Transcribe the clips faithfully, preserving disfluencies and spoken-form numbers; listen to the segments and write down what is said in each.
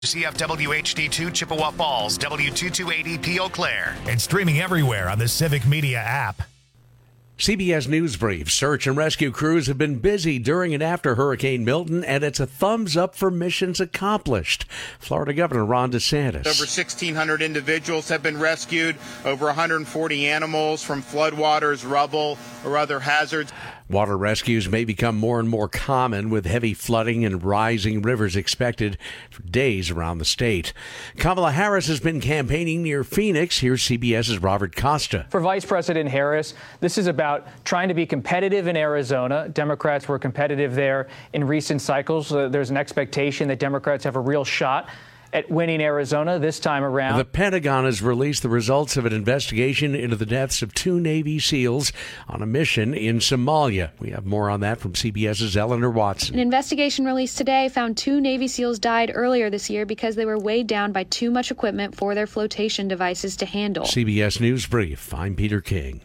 C F W H D two Chippewa Falls, W two two eighty P Eau Claire, and streaming everywhere on the Civic Media app. C B S News Brief. Search and rescue crews have been busy during and after Hurricane Milton, and it's a thumbs up for missions accomplished. Florida Governor Ron DeSantis. Over sixteen hundred individuals have been rescued, over one hundred forty animals from floodwaters, rubble, or other hazards. Water rescues may become more and more common with heavy flooding and rising rivers expected for days around the state. Kamala Harris has been campaigning near Phoenix. Here's CBS's Robert Costa. For Vice President Harris, this is about trying to be competitive in Arizona. Democrats were competitive there in recent cycles. Uh, there's an expectation that Democrats have a real shot at winning Arizona this time around. The Pentagon has released the results of an investigation into the deaths of two Navy SEALs on a mission in Somalia. We have more on that from CBS's Eleanor Watson. An investigation released today found two Navy SEALs died earlier this year because they were weighed down by too much equipment for their flotation devices to handle. C B S News Brief. I'm Peter King.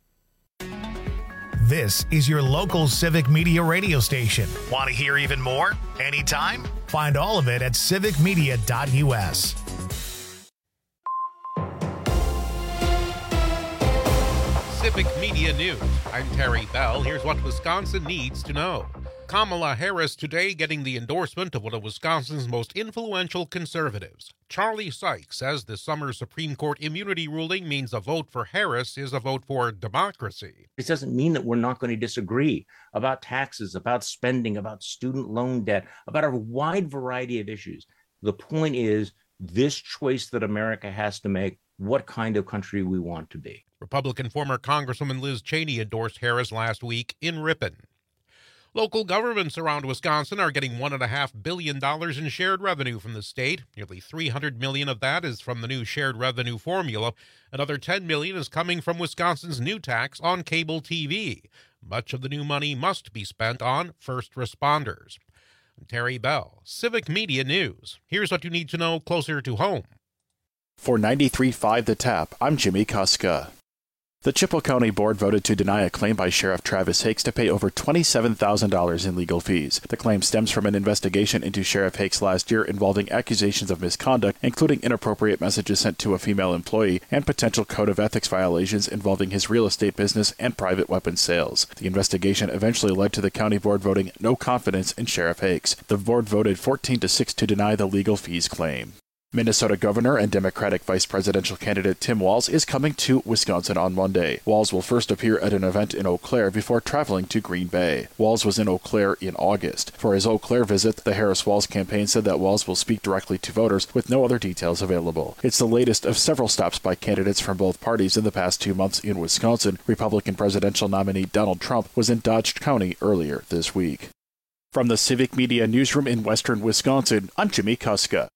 This is your local Civic Media radio station. Want to hear even more? Anytime? Find all of it at civic media dot u s. Civic Media News. I'm Terry Bell. Here's what Wisconsin needs to know. Kamala Harris today getting the endorsement of one of Wisconsin's most influential conservatives. Charlie Sykes says this summer's Supreme Court immunity ruling means a vote for Harris is a vote for democracy. This doesn't mean that we're not going to disagree about taxes, about spending, about student loan debt, about a wide variety of issues. The point is this choice that America has to make, what kind of country we want to be. Republican former Congresswoman Liz Cheney endorsed Harris last week in Ripon. Local governments around Wisconsin are getting one point five billion dollars in shared revenue from the state. Nearly three hundred million dollars of that is from the new shared revenue formula. Another ten million dollars is coming from Wisconsin's new tax on cable T V. Much of the new money must be spent on first responders. I'm Terry Bell, Civic Media News. Here's what you need to know closer to home. For ninety-three point five The Tap, I'm Jimmy Kuska. The Chippewa County Board voted to deny a claim by Sheriff Travis Hakes to pay over twenty-seven thousand dollars in legal fees. The claim stems from an investigation into Sheriff Hakes last year involving accusations of misconduct, including inappropriate messages sent to a female employee and potential code of ethics violations involving his real estate business and private weapons sales. The investigation eventually led to the county board voting no confidence in Sheriff Hakes. The board voted fourteen to six to deny the legal fees claim. Minnesota Governor and Democratic Vice Presidential candidate Tim Walz is coming to Wisconsin on Monday. Walz will first appear at an event in Eau Claire before traveling to Green Bay. Walz was in Eau Claire in August. For his Eau Claire visit, the Harris-Walz campaign said that Walz will speak directly to voters with no other details available. It's the latest of several stops by candidates from both parties in the past two months in Wisconsin. Republican presidential nominee Donald Trump was in Dodge County earlier this week. From the Civic Media Newsroom in western Wisconsin, I'm Jimmy Kuska.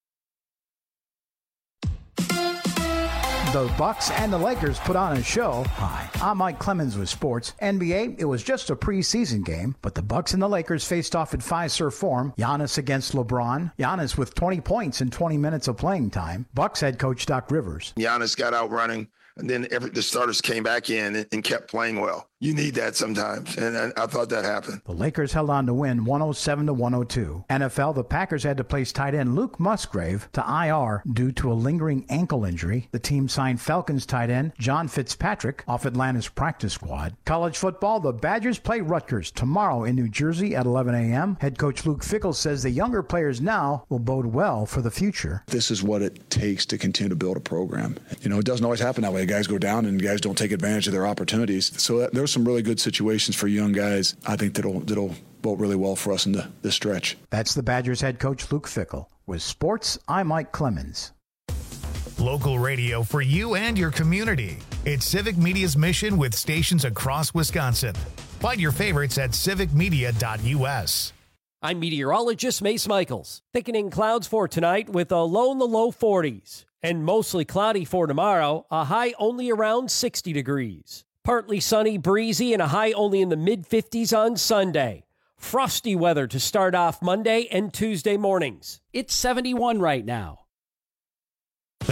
The Bucks and the Lakers put on a show. Hi, I'm Mike Clemens with sports. N B A, it was just a preseason game, but the Bucks and the Lakers faced off at Fiserv Forum. Giannis against LeBron. Giannis with twenty points in twenty minutes of playing time. Bucks head coach Doc Rivers. Giannis got out running, and then every, the starters came back in and, and kept playing well. You need that sometimes, and I, I thought that happened. The Lakers held on to win one oh seven to one oh two. N F L, the Packers had to place tight end Luke Musgrave to I R due to a lingering ankle injury. The team signed Falcons tight end John Fitzpatrick off Atlanta's practice squad. College football, the Badgers play Rutgers tomorrow in New Jersey at eleven a.m. Head coach Luke Fickell says the younger players now will bode well for the future. This is what it takes to continue to build a program. You know, it doesn't always happen that way. Guys go down and guys don't take advantage of their opportunities. So there's some really good situations for young guys, I think, that'll that'll vote really well for us in the, this stretch. That's the Badgers head coach Luke Fickell. With sports, I'm Mike Clemens. Local radio for you and your community. It's Civic Media's mission with stations across Wisconsin. Find your favorites at civic media dot u s. I'm meteorologist Mace Michaels. Thickening clouds for tonight with a low in the low forties. And mostly cloudy for tomorrow, a high only around sixty degrees. Partly sunny, breezy, and a high only in the mid-fifties on Sunday. Frosty weather to start off Monday and Tuesday mornings. It's seventy-one right now.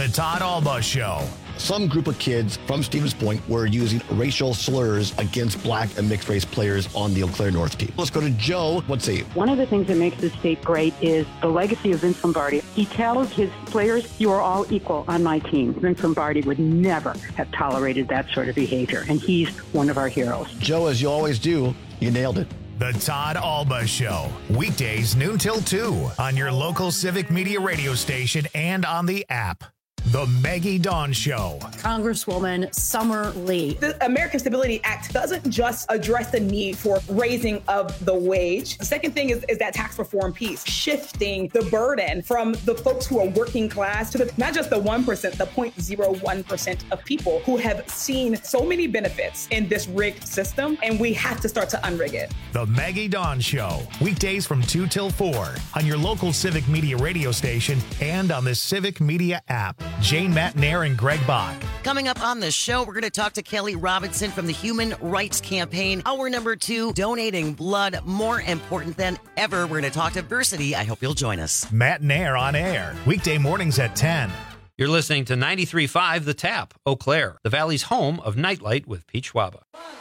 The Todd Alba Show. Some group of kids from Stevens Point were using racial slurs against black and mixed race players on the Eau Claire North team. Let's go to Joe. Let's see. One of the things that makes this state great is the legacy of Vince Lombardi. He tells his players, you are all equal on my team. Vince Lombardi would never have tolerated that sort of behavior, and he's one of our heroes. Joe, as you always do, you nailed it. The Todd Alba Show. Weekdays noon till two on your local Civic Media radio station and on the app. The Maggie Dawn Show. Congresswoman Summer Lee. The American Stability Act doesn't just address the need for raising of the wage. The second thing is, is that tax reform piece, shifting the burden from the folks who are working class to the, not just the one percent, the zero point zero one percent of people who have seen so many benefits in this rigged system, and we have to start to unrig it. The Maggie Dawn Show. Weekdays from two till four on your local Civic Media radio station and on the Civic Media app. Jane Matnair and Greg Bach. Coming up on the show, we're going to talk to Kelly Robinson from the Human Rights Campaign. Hour number two, donating blood more important than ever. We're going to talk to Versity. I hope you'll join us. Matnair on air. Weekday mornings at ten. You're listening to ninety-three point five The Tap, Eau Claire, the Valley's home of Nightlight with Pete Schwaba.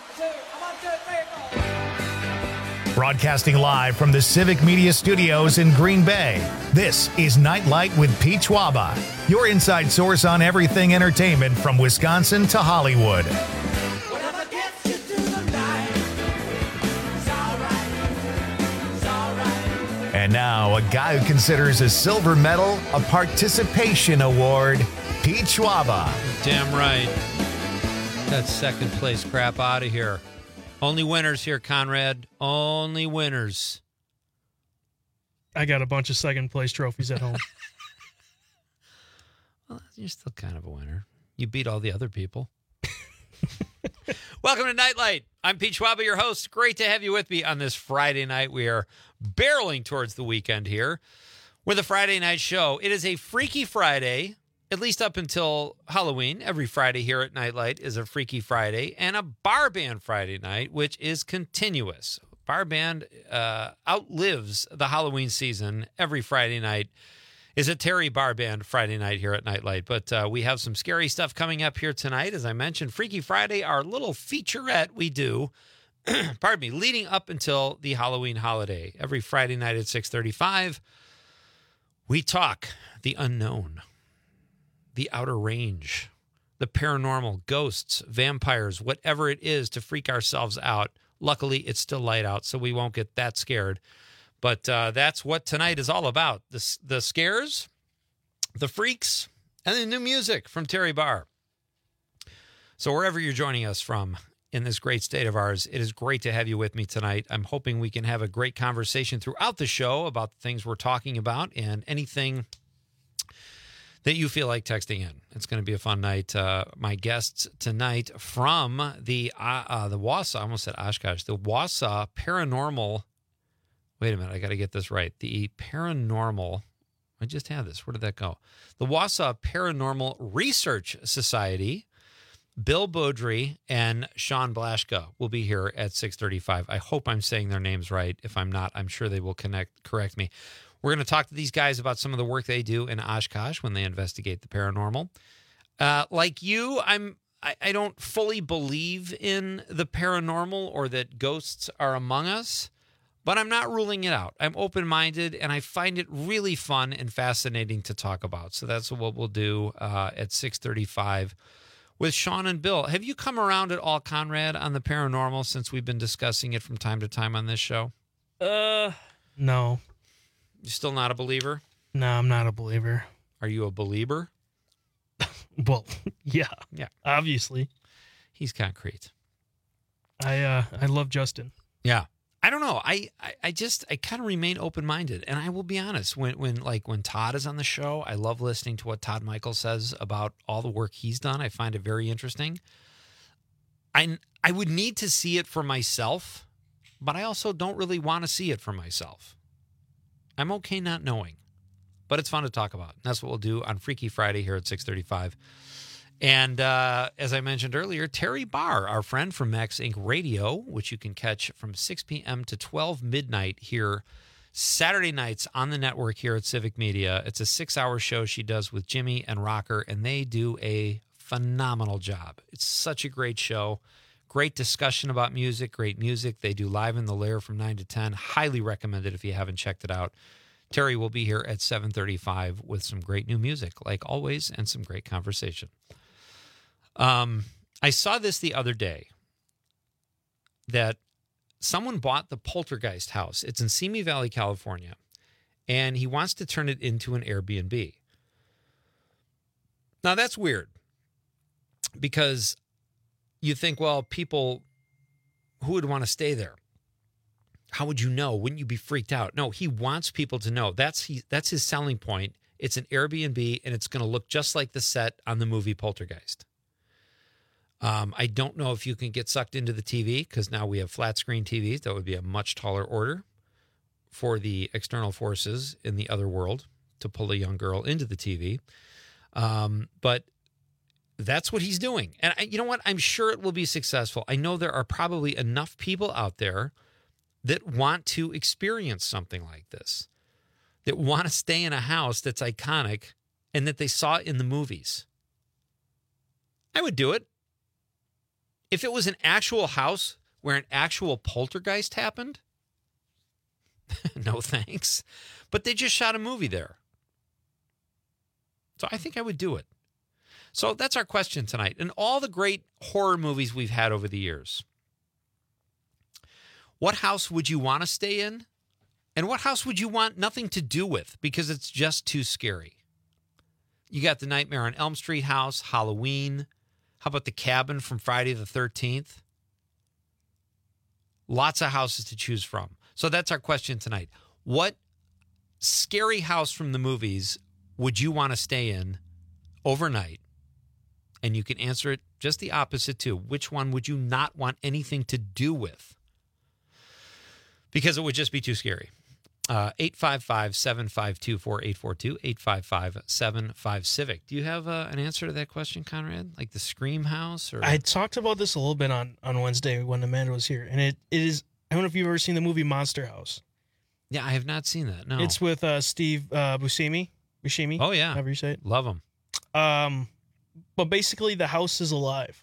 Broadcasting live from the Civic Media Studios in Green Bay, this is Nightlight with Pete Schwaba, your inside source on everything entertainment from Wisconsin to Hollywood. And now, a guy who considers a silver medal a participation award, Pete Schwaba. Damn right. That second place crap out of here. Only winners here, Conrad. Only winners. I got a bunch of second place trophies at home. Well, you're still kind of a winner. You beat all the other people. Welcome to Nightlight. I'm Pete Schwaba, your host. Great to have you with me on this Friday night. We are barreling towards the weekend here with a Friday night show. It is a Freaky Friday. At least up until Halloween. Every Friday here at Nightlight is a Freaky Friday and a Bar Band Friday night, which is continuous. Bar Band uh, outlives the Halloween season. Every Friday night is a Terry Bar Band Friday night here at Nightlight. But uh, we have some scary stuff coming up here tonight. As I mentioned, Freaky Friday, our little featurette we do, pardon me, leading up until the Halloween holiday. Every Friday night at six thirty-five, we talk the unknown. The outer range, the paranormal, ghosts, vampires, whatever it is to freak ourselves out. Luckily, it's still light out, so we won't get that scared. But uh, that's what tonight is all about. The, the scares, the freaks, and the new music from Terry Barr. So wherever you're joining us from in this great state of ours, it is great to have you with me tonight. I'm hoping we can have a great conversation throughout the show about the things we're talking about and anything that you feel like texting in. It's going to be a fun night. Uh, my guests tonight from the uh, uh, the Wausau, I almost said Oshkosh, the Wausau Paranormal, wait a minute, I got to get this right. The Paranormal, I just had this. Where did that go? The Wausau Paranormal Research Society, Bill Beaudry and Sean Blaschka will be here at six thirty-five. I hope I'm saying their names right. If I'm not, I'm sure they will connect correct me. We're going to talk to these guys about some of the work they do in Oshkosh when they investigate the paranormal. Uh, like you, I'm I, I don't fully believe in the paranormal or that ghosts are among us, but I'm not ruling it out. I'm open-minded, and I find it really fun and fascinating to talk about. So that's what we'll do uh, at six thirty-five with Sean and Bill. Have you come around at all, Conrad, on the paranormal since we've been discussing it from time to time on this show? Uh, no. You're still not a believer? No, I'm not a believer. Are you a believer? Well, yeah. Yeah. Obviously. He's concrete. I uh I love Justin. Yeah. I don't know. I, I, I just I kind of remain open-minded. And I will be honest, when when like when Todd is on the show, I love listening to what Todd Michael says about all the work he's done. I find it very interesting. I I would need to see it for myself, but I also don't really want to see it for myself. I'm okay not knowing, but it's fun to talk about. That's what we'll do on Freaky Friday here at six thirty-five. And uh, as I mentioned earlier, Terry Barr, our friend from Max Incorporated. Radio, which you can catch from six p.m. to twelve midnight here Saturday nights on the network here at Civic Media. It's a six-hour show she does with Jimmy and Rocker, and they do a phenomenal job. It's such a great show. Great discussion about music, great music. They do Live in the Lair from nine to ten. Highly recommend it if you haven't checked it out. Terry will be here at seven thirty-five with some great new music, like always, and some great conversation. Um, I saw this the other day, that someone bought the Poltergeist house. It's in Simi Valley, California, and he wants to turn it into an Airbnb. Now, that's weird, because you think, well, people, who would want to stay there? How would you know? Wouldn't you be freaked out? No, he wants people to know. That's he, that's his selling point. It's an Airbnb, and it's going to look just like the set on the movie Poltergeist. Um, I don't know if you can get sucked into the T V, because now we have flat screen T Vs. That would be a much taller order for the external forces in the other world to pull a young girl into the T V. Um, but that's what he's doing. And I, you know what? I'm sure it will be successful. I know there are probably enough people out there that want to experience something like this, that want to stay in a house that's iconic and that they saw in the movies. I would do it. If it was an actual house where an actual poltergeist happened, no thanks. But they just shot a movie there. So I think I would do it. So that's our question tonight. In all the great horror movies we've had over the years, what house would you want to stay in? And what house would you want nothing to do with because it's just too scary? You got the Nightmare on Elm Street house, Halloween. How about the cabin from Friday the thirteenth? Lots of houses to choose from. So that's our question tonight. What scary house from the movies would you want to stay in overnight? And you can answer it just the opposite, too. Which one would you not want anything to do with? Because it would just be too scary. Uh, eight five five, seven five two, four eight four two, eight five five, seven five, Civic. Do you have uh, an answer to that question, Conrad? Like the Scream house? Or I talked about this a little bit on, on Wednesday when Amanda was here. And it, it is, I don't know if you've ever seen the movie Monster House. Yeah, I have not seen that, no. It's with uh, Steve uh, Buscemi. Buscemi? Oh, yeah. However you say it. Love him. Um, but basically, the house is alive.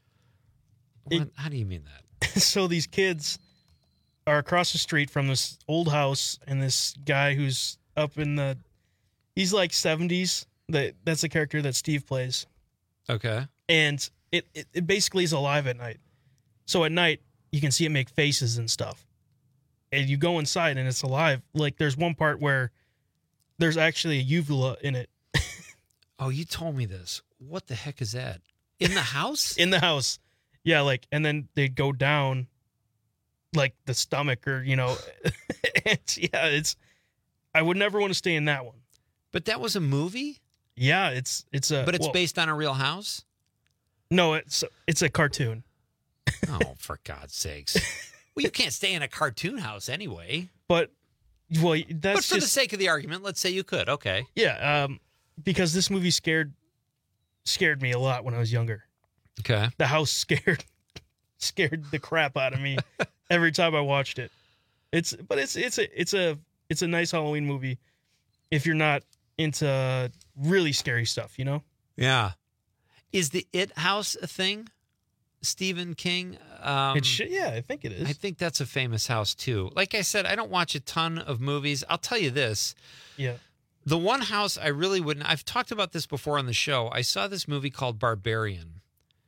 What? It, How do you mean that? So these kids are across the street from this old house, and this guy who's up in the, he's like seventies. That that's the character that Steve plays. Okay. And it, it, it basically is alive at night. So at night, you can see it make faces and stuff. And you go inside, and it's alive. Like, there's one part where there's actually a uvula in it. Oh, you told me this. What the heck is that? In the house? In the house. Yeah, like, and then they go down, like, the stomach or, you know. And, yeah, it's, I would never want to stay in that one. But that was a movie? Yeah, it's, it's a. But it's well, based on a real house? No, it's, it's a cartoon. Oh, for God's sakes. Well, you can't stay in a cartoon house anyway. But, well, that's But for just, the sake of the argument, let's say you could. Okay. Yeah, um, because this movie scared scared me a lot when I was younger. Okay. The house scared scared the crap out of me every time I watched it. It's but it's it's a it's a it's a nice Halloween movie if you're not into really scary stuff, you know? Yeah. Is the It house a thing? Stephen King? Um, it should, yeah, I think it is. I think that's a famous house too. Like I said, I don't watch a ton of movies. I'll tell you this. Yeah. The one house I really wouldn't, I've talked about this before on the show. I saw this movie called Barbarian,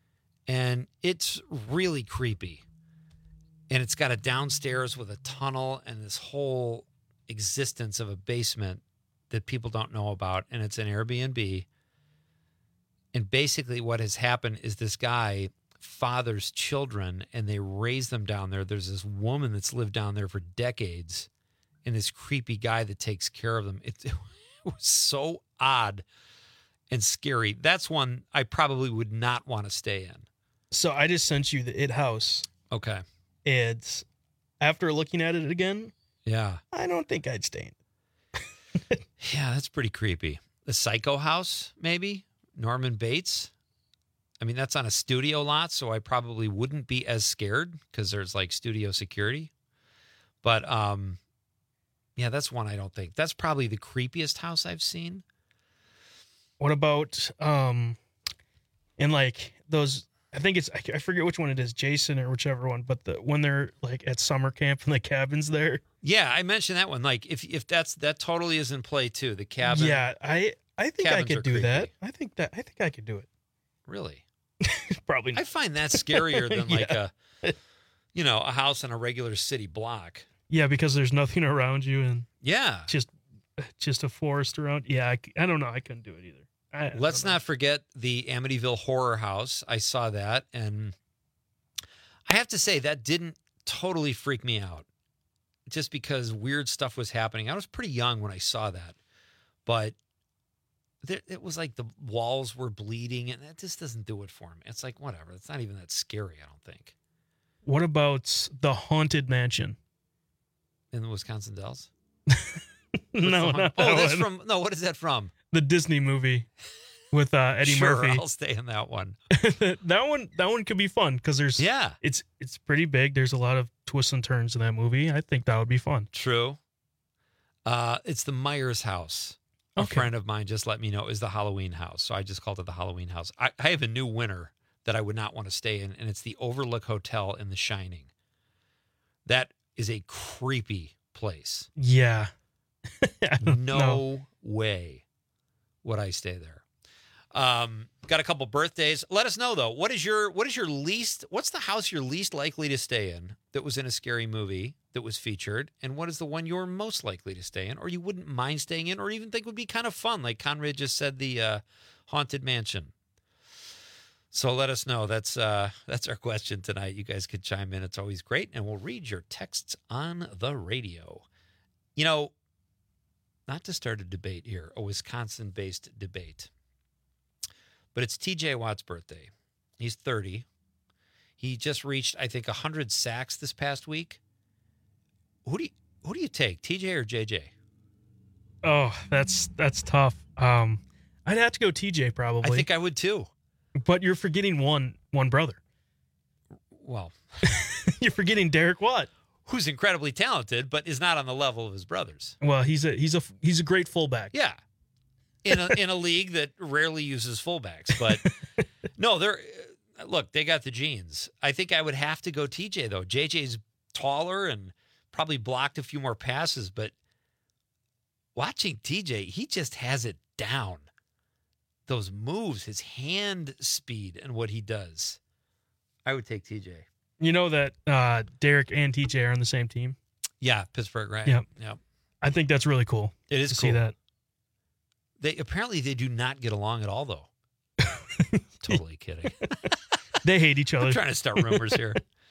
and it's really creepy. And it's got a downstairs with a tunnel and this whole existence of a basement that people don't know about, and it's an Airbnb. And basically what has happened is this guy fathers children, and they raise them down there. There's this woman that's lived down there for decades, and this creepy guy that takes care of them. It, it was so odd and scary. That's one I probably would not want to stay in. So I just sent you the It house. Okay. And after looking at it again, yeah, I don't think I'd stay in it. Yeah, that's pretty creepy. The Psycho house, maybe? Norman Bates? I mean, that's on a studio lot, so I probably wouldn't be as scared because there's like studio security. But um, Yeah, that's one I don't think. That's probably the creepiest house I've seen. What about um, in like those? I think it's I forget which one it is, Jason or whichever one. But the when they're like at summer camp and the cabin's there. Yeah, I mentioned that one. Like if if that's that totally is in play too. The cabin. Yeah, I I think I could do creepy. that. I think that I think I could do it. Really? Probably not. I find that scarier than like Yeah. a, you know, a house on a regular city block. Yeah, because there's nothing around you and Yeah. just just a forest around. Yeah, I, I don't know. I couldn't do it either. I, I Let's not forget the Amityville Horror House. I saw that, and I have to say that didn't totally freak me out, just because weird stuff was happening. I was pretty young when I saw that, but there, it was like the walls were bleeding, and that just doesn't do it for me. It's like, whatever. It's not even that scary, I don't think. What about the Haunted Mansion? In the Wisconsin Dells? No, the, not oh, that that's one. from no. What is that from? The Disney movie with uh, Eddie Sure, Murphy. I'll stay in that one. that one, that one could be fun because there's yeah, it's it's pretty big. There's a lot of twists and turns in that movie. I think that would be fun. True. Uh, it's the Myers house. A Okay. friend of mine just let me know is the Halloween house, so I just called it the Halloween house. I, I have a new winner that I would not want to stay in, and it's the Overlook Hotel in The Shining. That is a creepy place. Yeah. No know. way would I stay there. Um, got a couple birthdays. Let us know though. What is your what is your least? What's the house you're least likely to stay in that was in a scary movie that was featured? And what is the one you're most likely to stay in, or you wouldn't mind staying in, or even think would be kind of fun? Like Conrad just said, the uh, Haunted Mansion. So let us know. That's uh, that's our question tonight. You guys could chime in. It's always great, and we'll read your texts on the radio. You know, not to start a debate here, a Wisconsin-based debate, but it's T J Watt's birthday. He's thirty. He just reached, I think, one hundred sacks this past week. Who do you, who do you take, T J or J J? Oh, that's that's tough. Um, I'd have to go T J probably. I think I would too. But you're forgetting one one brother. Well, you're forgetting Derek Watt, who's incredibly talented, but is not on the level of his brothers. Well, he's a he's a he's a great fullback. Yeah, in a in a league that rarely uses fullbacks, but no, they're look, they got the genes. I think I would have to go T J though. J J's taller and probably blocked a few more passes, but watching T J, he just has it down. Those moves, his hand speed, and what he does. I would take T J. You know that uh, Derek and T J are on the same team? Yeah, Pittsburgh, right? Yep. Yep. I think that's really cool. It is to cool. see that. They apparently they do not get along at all, though. Totally kidding. They hate each other. I'm trying to start rumors here.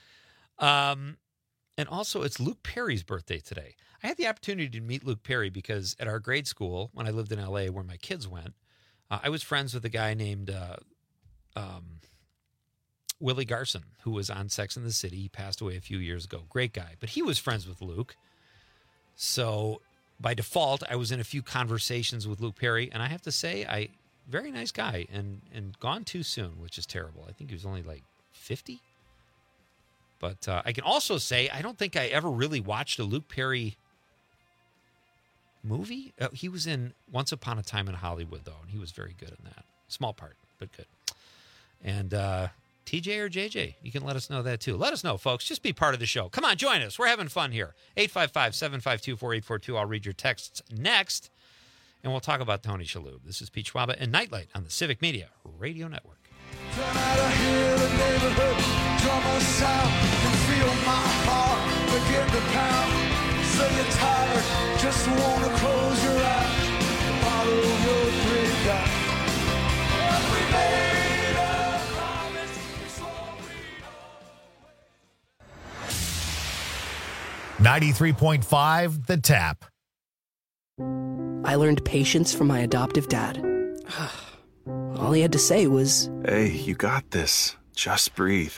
Um, and also, it's Luke Perry's birthday today. I had the opportunity to meet Luke Perry because at our grade school, when I lived in L A, where my kids went, uh, I was friends with a guy named uh, um, Willie Garson, who was on Sex and the City. He passed away a few years ago. Great guy. But he was friends with Luke. So by default, I was in a few conversations with Luke Perry. And I have to say, I very nice guy and, and gone too soon, which is terrible. I think he was only like fifty. But uh, I can also say I don't think I ever really watched a Luke Perry movie. Uh, he was in Once Upon a Time in Hollywood, though, and he was very good in that. Small part, but good. And uh, T J or J J, you can let us know that, too. Let us know, folks. Just be part of the show. Come on, join us. We're having fun here. eight five five, seven five two, four eight four two. I'll read your texts next, and we'll talk about Tony Shalhoub. This is Pete Schwaba and Nightlight on the Civic Media Radio Network. Tonight I hear the neighborhood drummer sound and feel my heart begin to pound. Say you're tired, just wanna close your eyes, follow your dream down. We made a promise, so we ninety-three point five The Tap. I learned patience from my adoptive dad. All he had to say was, "Hey, you got this. Just breathe."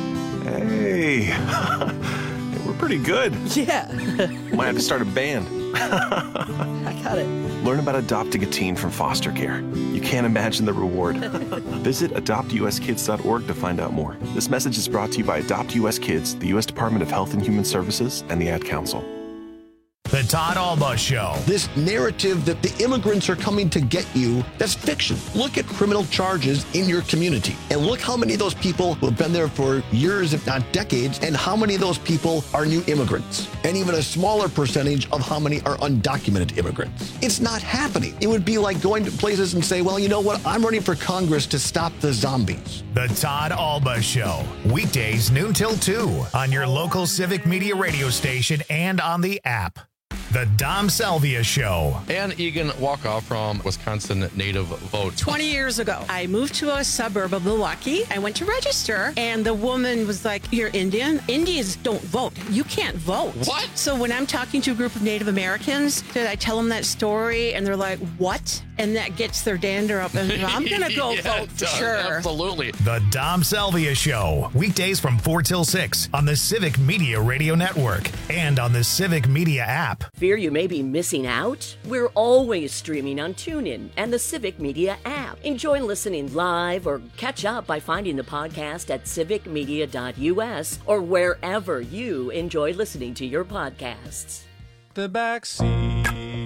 Hey, we're pretty good. Yeah. Might have to start a band. I got it. Learn about adopting a teen from foster care. You can't imagine the reward. Visit adopt u s kids dot org to find out more. This message is brought to you by Adopt U S Kids, the U S Department of Health and Human Services, and the Ad Council. The Todd Alba Show. This narrative that the immigrants are coming to get you, that's fiction. Look at criminal charges in your community and look how many of those people who have been there for years, if not decades, and how many of those people are new immigrants, and even a smaller percentage of how many are undocumented immigrants. It's not happening. It would be like going to places and say, well, you know what? I'm running for Congress to stop the zombies. The Todd Alba Show. Weekdays noon till two on your local Civic Media radio station and on the app. The Dom Salvia Show. Ann Egan Walkoff from Wisconsin Native Vote. twenty years ago, I moved to a suburb of Milwaukee. I went to register, and the woman was like, you're Indian? Indians don't vote. You can't vote. What? So when I'm talking to a group of Native Americans, I tell them that story, and they're like, what? And that gets their dander up, and I'm going to go Yeah, vote it for does. sure. Absolutely. The Dom Salvia Show. Weekdays from four till six on the Civic Media Radio Network and on the Civic Media app. Fear you may be missing out? We're always streaming on TuneIn and the Civic Media app. Enjoy listening live or catch up by finding the podcast at civic media dot u s or wherever you enjoy listening to your podcasts. The back seat.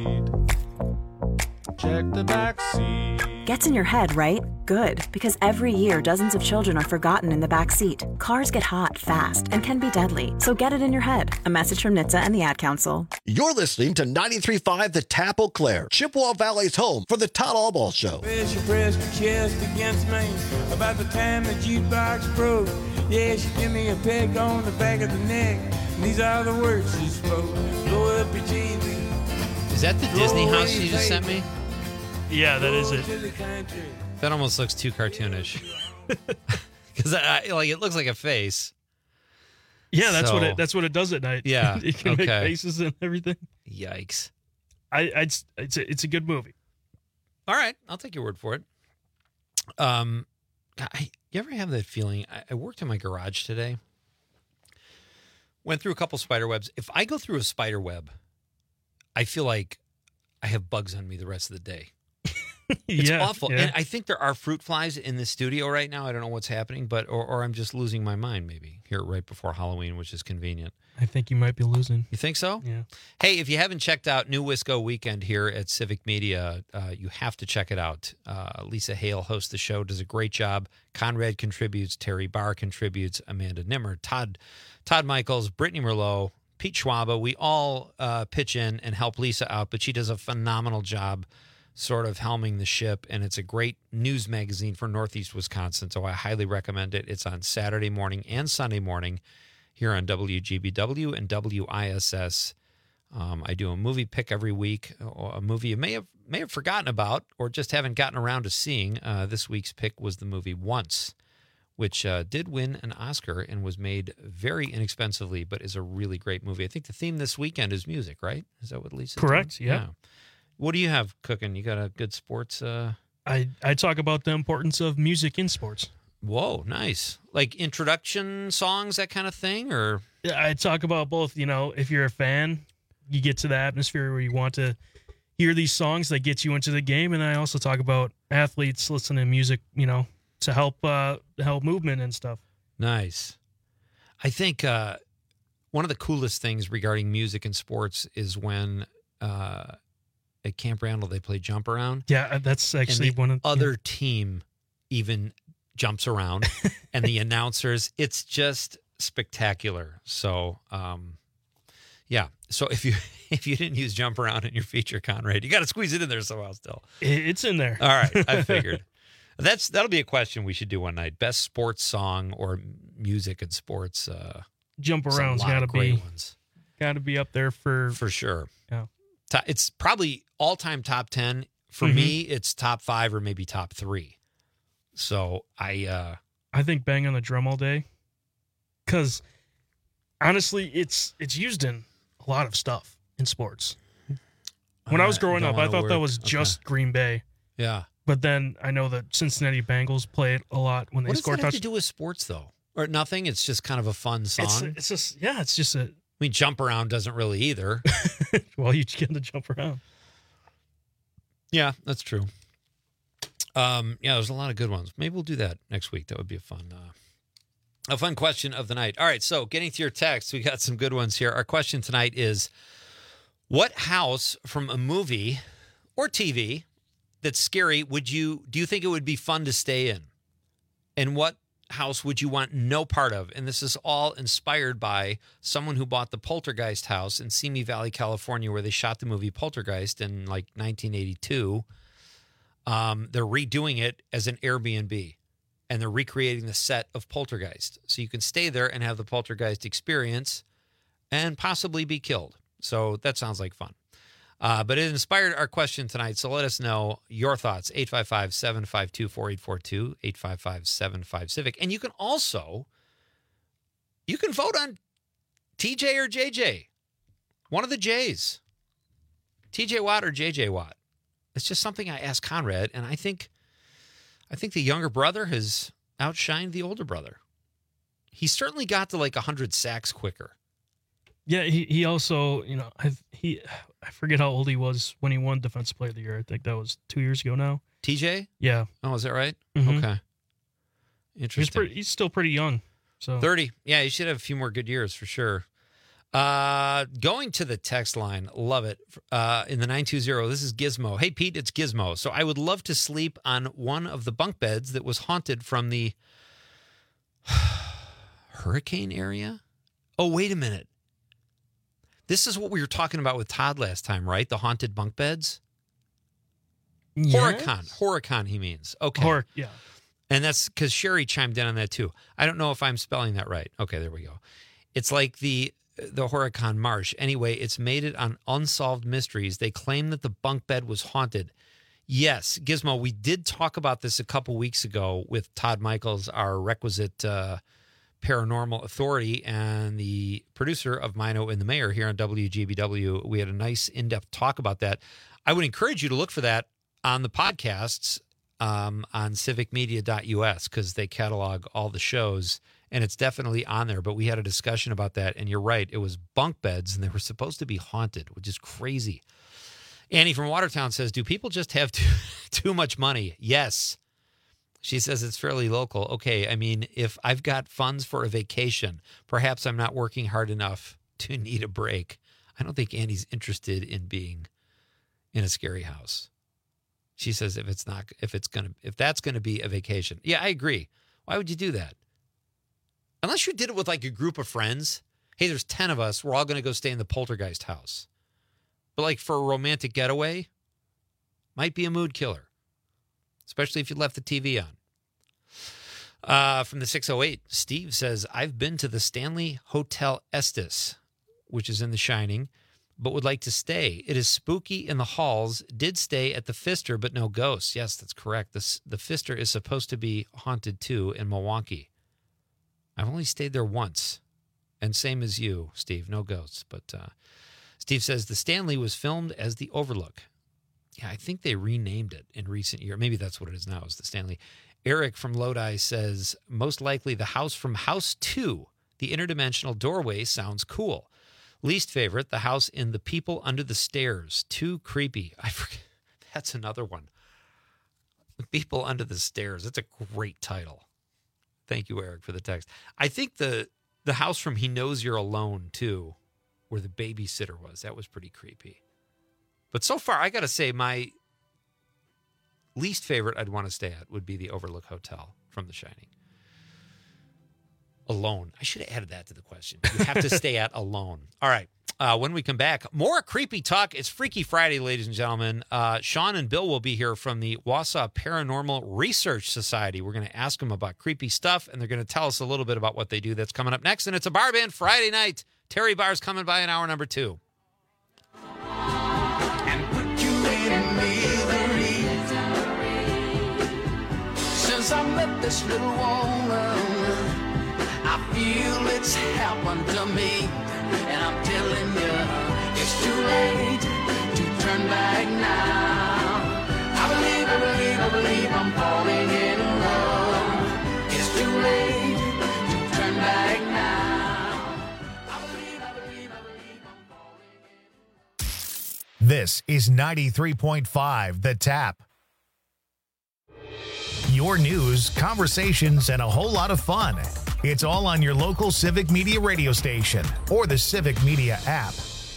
Check the back seat. Gets in your head, right? Good, because every year dozens of children are forgotten in the back seat. Cars get hot fast and can be deadly, so get it in your head. A message from N H T S A and the Ad Council. You're listening to ninety-three point five The Tap Eau Claire, Chippewa Valley's home for the Todd Alba Show. Well, she pressed her chest against me about the time the jukebox broke. Yeah, she gave me a peck on the back of the neck. And these are the words she spoke. Blow up your T V. Is that the Disney house you just sent me? Yeah, that is it. That almost looks too cartoonish. Because like it looks like a face. Yeah, that's So- what it that's what it does at night. Yeah, it can make okay. faces and everything. Yikes. I I'd, it's a, it's a good movie. All right, I'll take your word for it. Um, I, you ever have that feeling? I, I worked in my garage today. Went through a couple spider webs. If I go through a spider web, I feel like I have bugs on me the rest of the day. It's Yeah, awful. yeah. And I think there are fruit flies in the studio right now. I don't know what's happening, but or, or I'm just losing my mind maybe here right before Halloween, which is convenient. I think you might be losing. You think so? Yeah. Hey, if you haven't checked out New Wisco Weekend here at Civic Media, uh, you have to check it out. Uh, Lisa Hale hosts the show, does a great job. Conrad contributes, Terry Barr contributes, Amanda Nimmer, Todd Todd Michaels, Brittany Merlot, Pete Schwaba. We all uh, pitch in and help Lisa out, but she does a phenomenal job sort of helming the ship, and it's a great news magazine for Northeast Wisconsin, so I highly recommend it. It's on Saturday morning and Sunday morning here on W G B W and W I S S. Um, I do a movie pick every week, a movie you may have may have forgotten about or just haven't gotten around to seeing. Uh, this week's pick was the movie Once, which uh, did win an Oscar and was made very inexpensively, but is a really great movie. I think the theme this weekend is music, right? Is that what Lisa? Correct, yeah. What do you have cooking? You got a good sports? Uh... I I talk about the importance of music in sports. Whoa, nice. Like introduction songs, that kind of thing, or Yeah, I talk about both. You know, if you're a fan, you get to the atmosphere where you want to hear these songs that get you into the game, and I also talk about athletes listening to music, you know, to help uh, help movement and stuff. Nice. I think uh, one of the coolest things regarding music and sports is when uh, at Camp Randall they play Jump Around. Yeah, that's actually and the one of other team even jumps around, and the announcers. It's just spectacular. So, um, yeah. So if you if you didn't use Jump Around in your feature, Conrad, you got to squeeze it in there somehow. Still, It's in there. All right, I figured. That's that'll be a question we should do one night. Best sports song or music and sports. Uh, Jump there's a Around's lot got to of great be ones. got to be up there for for sure. Yeah. To- It's probably all time top ten for Mhm. me. It's top five or maybe top three. So I uh, I think Bang on the Drum All Day, because honestly, it's it's used in a lot of stuff in sports. When I was Uh, growing don't up, I wanna thought that work. was Okay. just Green Bay. Yeah. But then I know that Cincinnati Bengals play it a lot when they what does score that have to touchdowns. do with sports though, or nothing? It's just kind of a fun song. It's, it's just yeah, it's just a I mean, Jump Around doesn't really either. Well, you get to jump around. Yeah, that's true. Um, yeah, there's a lot of good ones. Maybe we'll do that next week. That would be a fun, uh, a fun question of the night. All right, so getting to your text, we got some good ones here. Our question tonight is, what house from a movie or T V that's scary would you do you think it would be fun to stay in? And what house would you want no part of? And this is all inspired by someone who bought the Poltergeist house in Simi Valley, California, where they shot the movie Poltergeist in like nineteen eighty-two. Um, they're redoing it as an Airbnb, and they're recreating the set of Poltergeist. So you can stay there and have the Poltergeist experience and possibly be killed. So that sounds like fun. Uh, but it inspired our question tonight, so let us know your thoughts. eight five five, seven five two, four eight four two, eight five five, seven five, Civic. And you can also, you can vote on T J or J J. One of the J's. T J Watt or J J Watt. It's just something I asked Conrad, and I think I think the younger brother has outshined the older brother. He certainly got to like one hundred sacks quicker. Yeah, he, he also, you know, I he I forget how old he was when he won Defensive Player of the Year. I think that was two years ago now. T J? Yeah. Oh, is that right? Mhm. Okay. Interesting. He's, pretty, he's still pretty young. So thirty. Yeah, he should have a few more good years for sure. Uh, going to the text line, love it. Uh, in the nine two zero, this is Gizmo. Hey, Pete, it's Gizmo. So I would love to sleep on one of the bunk beds that was haunted from the hurricane area. Oh, wait a minute. This is what we were talking about with Todd last time, right? The haunted bunk beds? Yes? Horicon. Horicon, he means. Okay. Hor- yeah. And that's because Sherry chimed in on that too. I don't know if I'm spelling that right. Okay, there we go. It's like the the Horicon Marsh. Anyway, it's made it on Unsolved Mysteries. They claim that the bunk bed was haunted. Yes, Gizmo, we did talk about this a couple weeks ago with Todd Michaels, our requisite uh, paranormal authority and the producer of Mino and the Mayor here on W G B W. We had a nice in-depth talk about that. I would encourage you to look for that on the podcasts um, on civic media dot U S because they catalog all the shows. And it's definitely on there, but we had a discussion about that, and you're right. It was bunk beds, and they were supposed to be haunted, which is crazy. Annie from Watertown says, do people just have too, too much money? Yes. She says it's fairly local. Okay, I mean, if I've got funds for a vacation, perhaps I'm not working hard enough to need a break. I don't think Annie's interested in being in a scary house. She says if it's not, if it's gonna, if that's gonna be a vacation. Yeah, I agree. Why would you do that? Unless you did it with like a group of friends. Hey, there's ten of us. We're all going to go stay in the Poltergeist house. But like for a romantic getaway, might be a mood killer. Especially if you left the T V on. Uh, from the six oh eight, Steve says, I've been to the Stanley Hotel Estes, which is in The Shining, but would like to stay. It is spooky in the halls. Did stay at the Pfister, but no ghosts. Yes, that's correct. The, the Pfister is supposed to be haunted too in Milwaukee. I've only stayed there once, and same as you, Steve, no ghosts. But uh, Steve says the Stanley was filmed as the Overlook. Yeah, I think they renamed it in recent years. Maybe that's what it is now, is the Stanley. Eric from Lodi says, most likely the house from House two, the interdimensional doorway, sounds cool. Least favorite, the house in The People Under the Stairs. Too creepy. I forget. That's another one. The People Under the Stairs. That's a great title. Thank you, Eric, for the text. I think the the house from He Knows You're Alone, too, where the babysitter was, that was pretty creepy. But so far, I got to say, my least favorite I'd want to stay at would be the Overlook Hotel from The Shining. Alone. I should have added that to the question. You have to stay at alone. All right. Uh, when we come back, more creepy talk. It's Freaky Friday, ladies and gentlemen. Uh, Sean and Bill will be here from the Wausau Paranormal Research Society. We're going to ask them about creepy stuff, and they're going to tell us a little bit about what they do. That's coming up next, and it's a bar band Friday night. Terry Barr's coming by in hour number two. And put you in misery. Since I met this little woman, I feel it's happened to me. And I'm telling you, it's too late to turn back now. I believe, I believe, I believe I'm falling in love. It's too late to turn back now. I believe, I believe, I believe I'm falling in love. This is ninety-three point five The Tap. Your news, conversations, and a whole lot of fun. It's all on your local Civic Media radio station or the Civic Media app.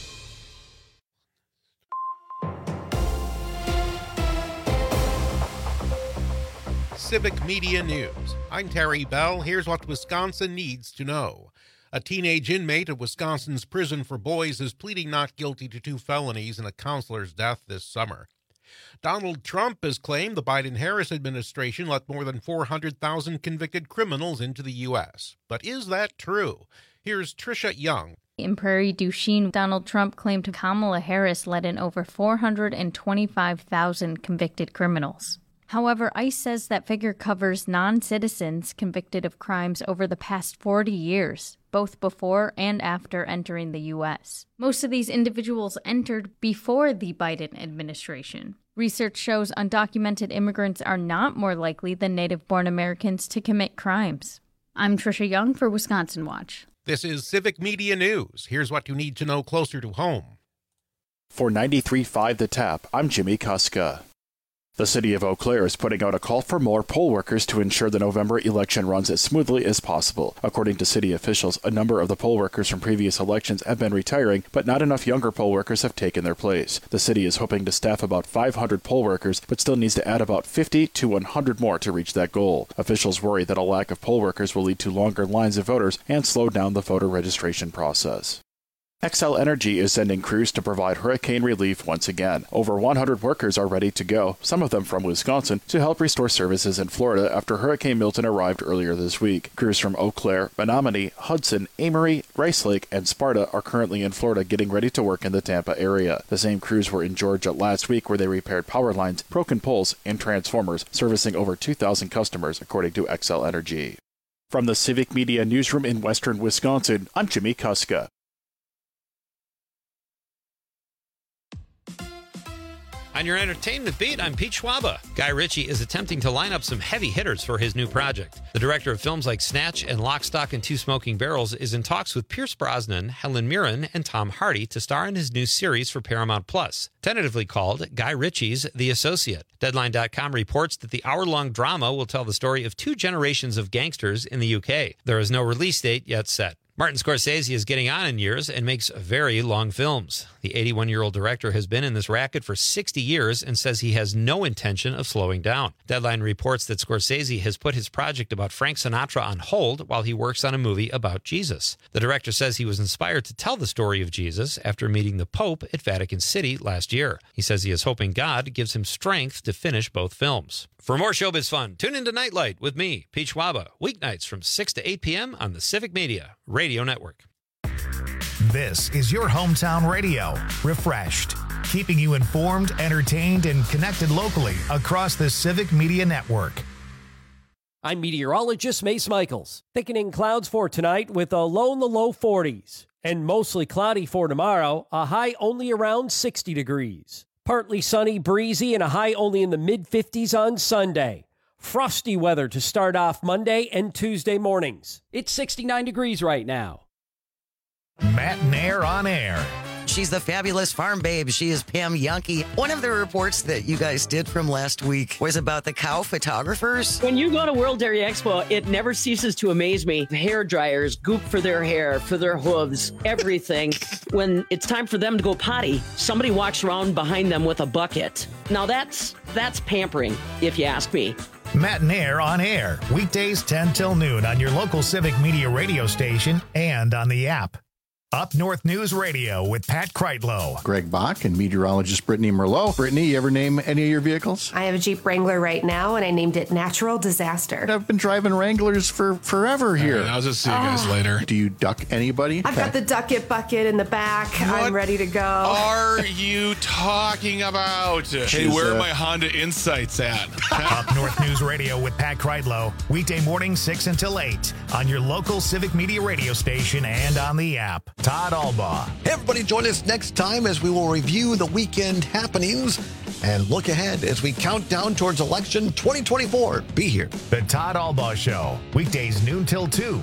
Civic Media News. I'm Terry Bell. Here's what Wisconsin needs to know. A teenage inmate of Wisconsin's prison for boys is pleading not guilty to two felonies in a counselor's death this summer. Donald Trump has claimed the Biden-Harris administration let more than four hundred thousand convicted criminals into the U S. But is that true? Here's Tricia Young. In Prairie du Chien, Donald Trump claimed Kamala Harris let in over four hundred twenty-five thousand convicted criminals. However, ICE says that figure covers non-citizens convicted of crimes over the past forty years, both before and after entering the U S. Most of these individuals entered before the Biden administration. Research shows undocumented immigrants are not more likely than native-born Americans to commit crimes. I'm Tricia Young for Wisconsin Watch. This is Civic Media News. Here's what you need to know closer to home. For ninety-three point five The Tap, I'm Jimmy Kuska. The city of Eau Claire is putting out a call for more poll workers to ensure the November election runs as smoothly as possible. According to city officials, a number of the poll workers from previous elections have been retiring, but not enough younger poll workers have taken their place. The city is hoping to staff about five hundred poll workers, but still needs to add about fifty to one hundred more to reach that goal. Officials worry that a lack of poll workers will lead to longer lines of voters and slow down the voter registration process. Xcel Energy is sending crews to provide hurricane relief once again. Over one hundred workers are ready to go, some of them from Wisconsin, to help restore services in Florida after Hurricane Milton arrived earlier this week. Crews from Eau Claire, Menominee, Hudson, Amory, Rice Lake, and Sparta are currently in Florida getting ready to work in the Tampa area. The same crews were in Georgia last week where they repaired power lines, broken poles, and transformers, servicing over two thousand customers, according to Xcel Energy. From the Civic Media Newsroom in western Wisconsin, I'm Jimmy Kuska. On your entertainment beat, I'm Pete Schwaba. Guy Ritchie is attempting to line up some heavy hitters for his new project. The director of films like Snatch and Lock, Stock, and Two Smoking Barrels is in talks with Pierce Brosnan, Helen Mirren, and Tom Hardy to star in his new series for Paramount Plus, tentatively called Guy Ritchie's The Associate. Deadline dot com reports that the hour-long drama will tell the story of two generations of gangsters in the U K. There is no release date yet set. Martin Scorsese is getting on in years and makes very long films. The eighty-one-year-old director has been in this racket for sixty years and says he has no intention of slowing down. Deadline reports that Scorsese has put his project about Frank Sinatra on hold while he works on a movie about Jesus. The director says he was inspired to tell the story of Jesus after meeting the Pope at Vatican City last year. He says he is hoping God gives him strength to finish both films. For more showbiz fun, tune into Nightlight with me, Pete Schwaba, weeknights from six to eight p.m. on the Civic Media Radio Network. This is your hometown radio, refreshed, keeping you informed, entertained, and connected locally across the Civic Media Network. I'm meteorologist Mace Michaels. Thickening clouds for tonight with a low in the low forties. And mostly cloudy for tomorrow, a high only around sixty degrees. Partly sunny, breezy, and a high only in the mid-fifties on Sunday. Frosty weather to start off Monday and Tuesday mornings. It's sixty-nine degrees right now. Matt Nair on air. She's the fabulous farm babe. She is Pam Yankee. One of the reports that you guys did from last week was about the cow photographers. When you go to World Dairy Expo, it never ceases to amaze me. Hair dryers, goop for their hair, for their hooves, everything. When it's time for them to go potty, somebody walks around behind them with a bucket. Now that's that's pampering, if you ask me. Matt Nair on air, weekdays ten till noon on your local Civic Media radio station and on the app. Up North News Radio with Pat Kreitlow. Greg Bach and meteorologist Brittany Merlot. Brittany, you ever name any of your vehicles? I have a Jeep Wrangler right now, and I named it Natural Disaster. I've been driving Wranglers for forever here. Right, I'll just see you guys Oh. later. Do you duck anybody? I've got the duck it bucket in the back. I'm ready to go. Are you talking about? Hey, She's, where uh, are my Honda Insights at? Up North News Radio with Pat Kreitlow, weekday morning six until eight on your local Civic Media radio station and on the app. Todd Albaugh. Hey, everybody, join us next time as we will review the weekend happenings and look ahead as we count down towards election twenty twenty-four. Be here. The Todd Albaugh Show, weekdays noon till two.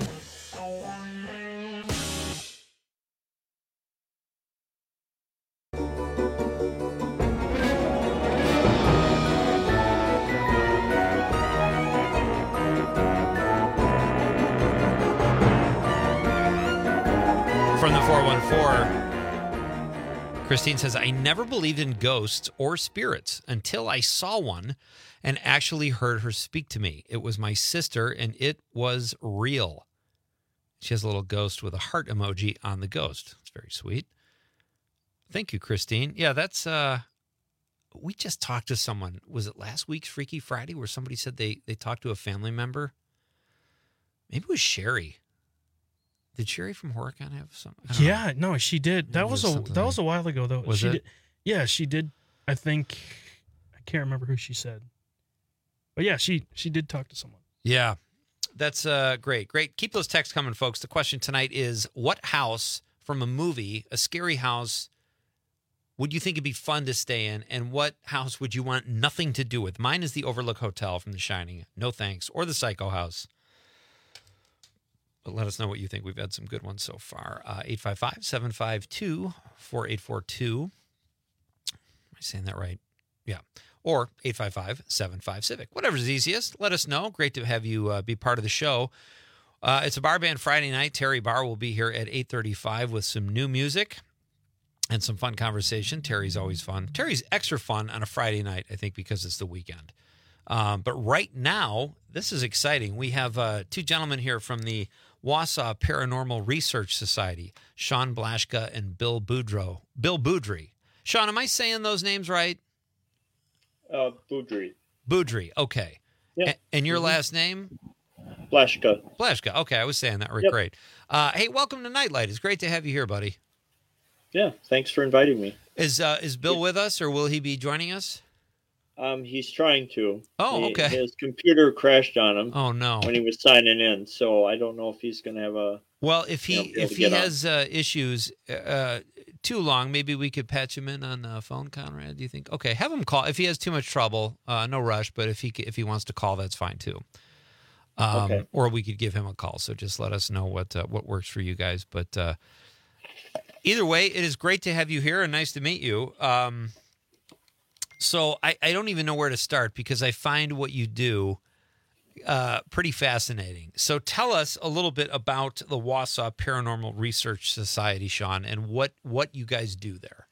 Christine says, I never believed in ghosts or spirits until I saw one and actually heard her speak to me. It was my sister, and it was real. She has a little ghost with a heart emoji on the ghost. It's very sweet. Thank you, Christine. Yeah, that's, uh, we just talked to someone. Was it last week's Freaky Friday where somebody said they, they talked to a family member? Maybe it was Sherry. Did Sherry from Horicon have something? Yeah, no, she did. That was a that like, was a while ago though. Was she it? Did, yeah, she did. I think I can't remember who she said, but yeah, she she did talk to someone. Yeah, that's uh, great. Great. Keep those texts coming, folks. The question tonight is, what house from a movie, a scary house, would you think it'd be fun to stay in, and what house would you want nothing to do with? Mine is the Overlook Hotel from The Shining. No thanks. Or the Psycho House. But let us know what you think. We've had some good ones so far. Uh, eight five five, seven five two, four eight four two. Am I saying that right? Yeah. Or eight five five, seven five, C I V I C. Whatever's easiest. Let us know. Great to have you uh, be part of the show. Uh, it's a Bar Band Friday night. Terry Barr will be here at eight thirty-five with some new music and some fun conversation. Terry's always fun. Terry's extra fun on a Friday night, I think, because it's the weekend. Um, but right now, this is exciting. We have uh, two gentlemen here from the Wausau Paranormal Research Society, Sean Blaschka and Bill Boudreau. Bill Boudry. Sean, am I saying those names right? Uh, Boudry. Boudry, okay. Yeah. A- and your Mm-hmm. last name? Blaschka. Blaschka, okay. I was saying that right. Yep. Great. Uh, hey, welcome to Nightlight. It's great to have you here, buddy. Yeah, thanks for inviting me. Is uh, is Bill with us, or will he be joining us? Um, he's trying to. Oh, He- okay. His computer crashed on him. Oh, no. When he was signing in, so I don't know if he's going to have a. Well, if he you know, be able if to he get on. has uh, issues uh, too long, maybe we could patch him in on the phone, Conrad. Do you think? Okay, have him call if he has too much trouble. Uh, no rush, but if he if he wants to call, that's fine too. Um, Okay. Or we could give him a call. So just let us know what uh, what works for you guys. But uh, either way, it is great to have you here and nice to meet you. Um, so I, I don't even know where to start because I find what you do uh, pretty fascinating. So tell us a little bit about the Wausau Paranormal Research Society, Sean, and what, what you guys do there.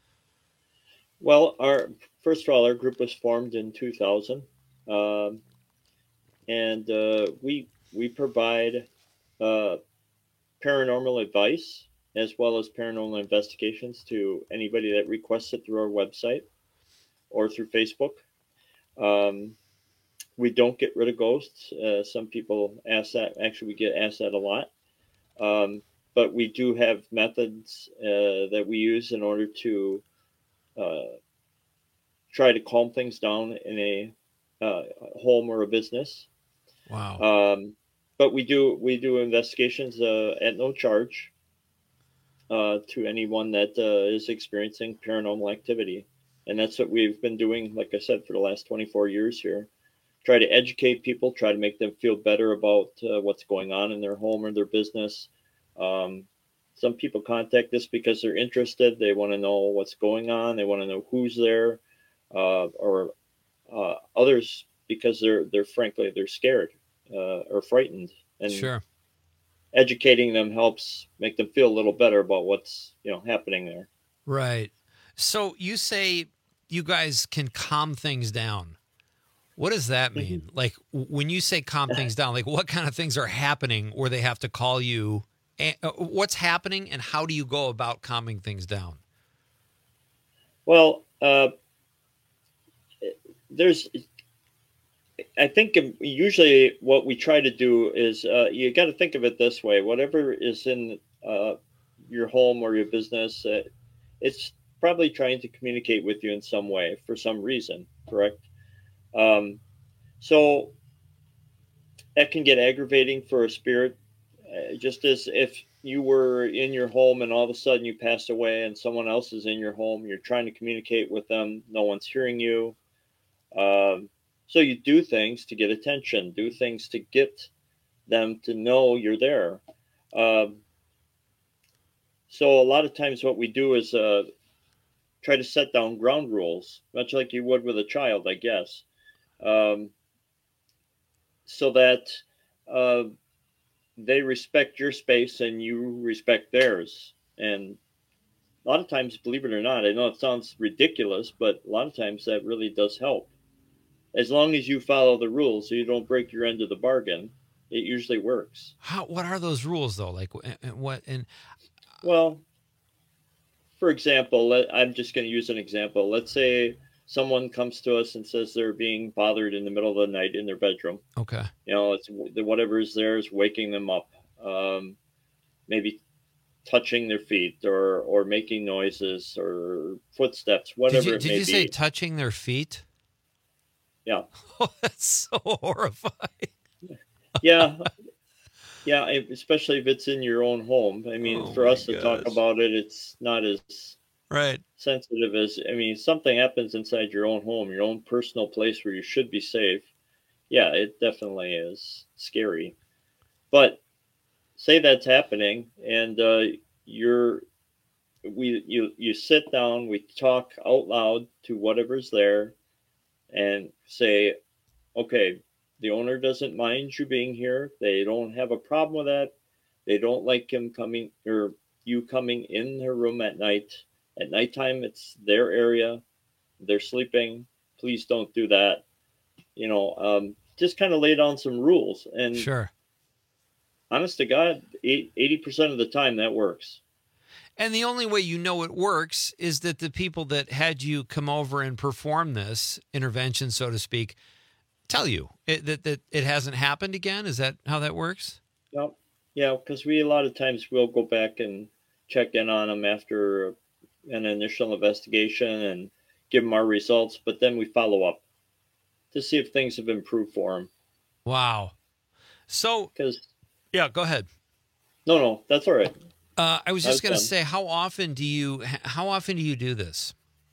Well, our first of all, our group was formed in two thousand, um, and uh, we we provide uh, paranormal advice as well as paranormal investigations to anybody that requests it through our website or through Facebook. Um, we don't get rid of ghosts. Uh, some people ask that. Actually, we get asked that a lot. Um, but we do have methods uh, that we use in order to uh, try to calm things down in a uh, home or a business. Wow. Um, but we do we do investigations uh, at no charge uh, to anyone that uh, is experiencing paranormal activity. And that's what we've been doing, like I said, for the last twenty-four years here. Try to educate people, try to make them feel better about uh, what's going on in their home or their business. Um, some people contact us because they're interested. They want to know what's going on. They want to know who's there, uh, or uh, others because they're they're frankly they're scared uh, or frightened. And Sure. educating them helps make them feel a little better about what's you know happening there. Right. So you say you guys can calm things down. What does that mean? Mm-hmm. Like w- when you say calm things down, like what kind of things are happening where they have to call you? And, uh, what's happening and how do you go about calming things down? Well, uh, there's, I think usually what we try to do is uh, you got to think of it this way: whatever is in uh, your home or your business, uh, it's probably trying to communicate with you in some way for some reason, correct? Um, so that can get aggravating for a spirit, uh, just as if you were in your home and all of a sudden you passed away and someone else is in your home, you're trying to communicate with them, no one's hearing you. Um, so you do things to get attention, do things to get them to know you're there. Um, so a lot of times what we do is uh, try to set down ground rules, much like you would with a child, I guess, um, so that uh, they respect your space and you respect theirs. And a lot of times, believe it or not, I know it sounds ridiculous, but a lot of times that really does help. As long as you follow the rules so you don't break your end of the bargain, it usually works. How? What are those rules though? Like what? And well, for example, let, I'm just going to use an example. Let's say someone comes to us and says they're being bothered in the middle of the night in their bedroom. Okay. You know, it's whatever is there is waking them up. Um, maybe touching their feet or or making noises or footsteps, whatever did you, it did may you be. say touching their feet? Yeah. Oh, that's so horrifying. Yeah. Yeah, especially if it's in your own home. I mean, Oh for my us to talk gosh. about it, it's not as Right. sensitive as, I mean, something happens inside your own home, your own personal place where you should be safe. Yeah, it definitely is scary. But say that's happening and uh, you're, we, you, you sit down, we talk out loud to whatever's there and say, okay, the owner doesn't mind you being here. They don't have a problem with that. They don't like him coming or you coming in their room at night. At nighttime, it's their area. They're sleeping. Please don't do that. You know, um, just kind of lay down some rules. And Sure. honest to God, eighty percent of the time that works. And the only way you know it works is that the people that had you come over and perform this intervention, so to speak, tell you it, that, that it hasn't happened again. Is that how that works? Yep. Yeah, because we a lot of times we'll go back and check in on them after an initial investigation and give them our results, but then we follow up to see if things have improved for them. Wow. So, because yeah, go ahead. No, no, that's all right. Uh, I was just going to done. say, how often do you how often do you do this?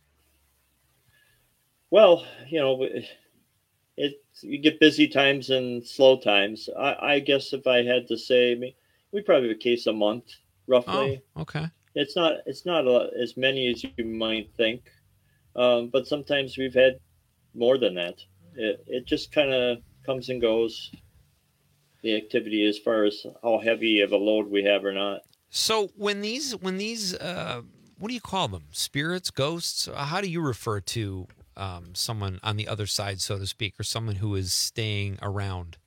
Well, you know, it you get busy times and slow times. I, I guess if I had to say, we probably have a case a month, roughly. Oh, okay. It's not it's not a, as many as you might think, um, but sometimes we've had more than that. It it just kind of comes and goes. The activity as far as how heavy of a load we have or not. So when these when these uh, what do you call them? Spirits, ghosts? How do you refer to um, someone on the other side, so to speak, or someone who is staying around?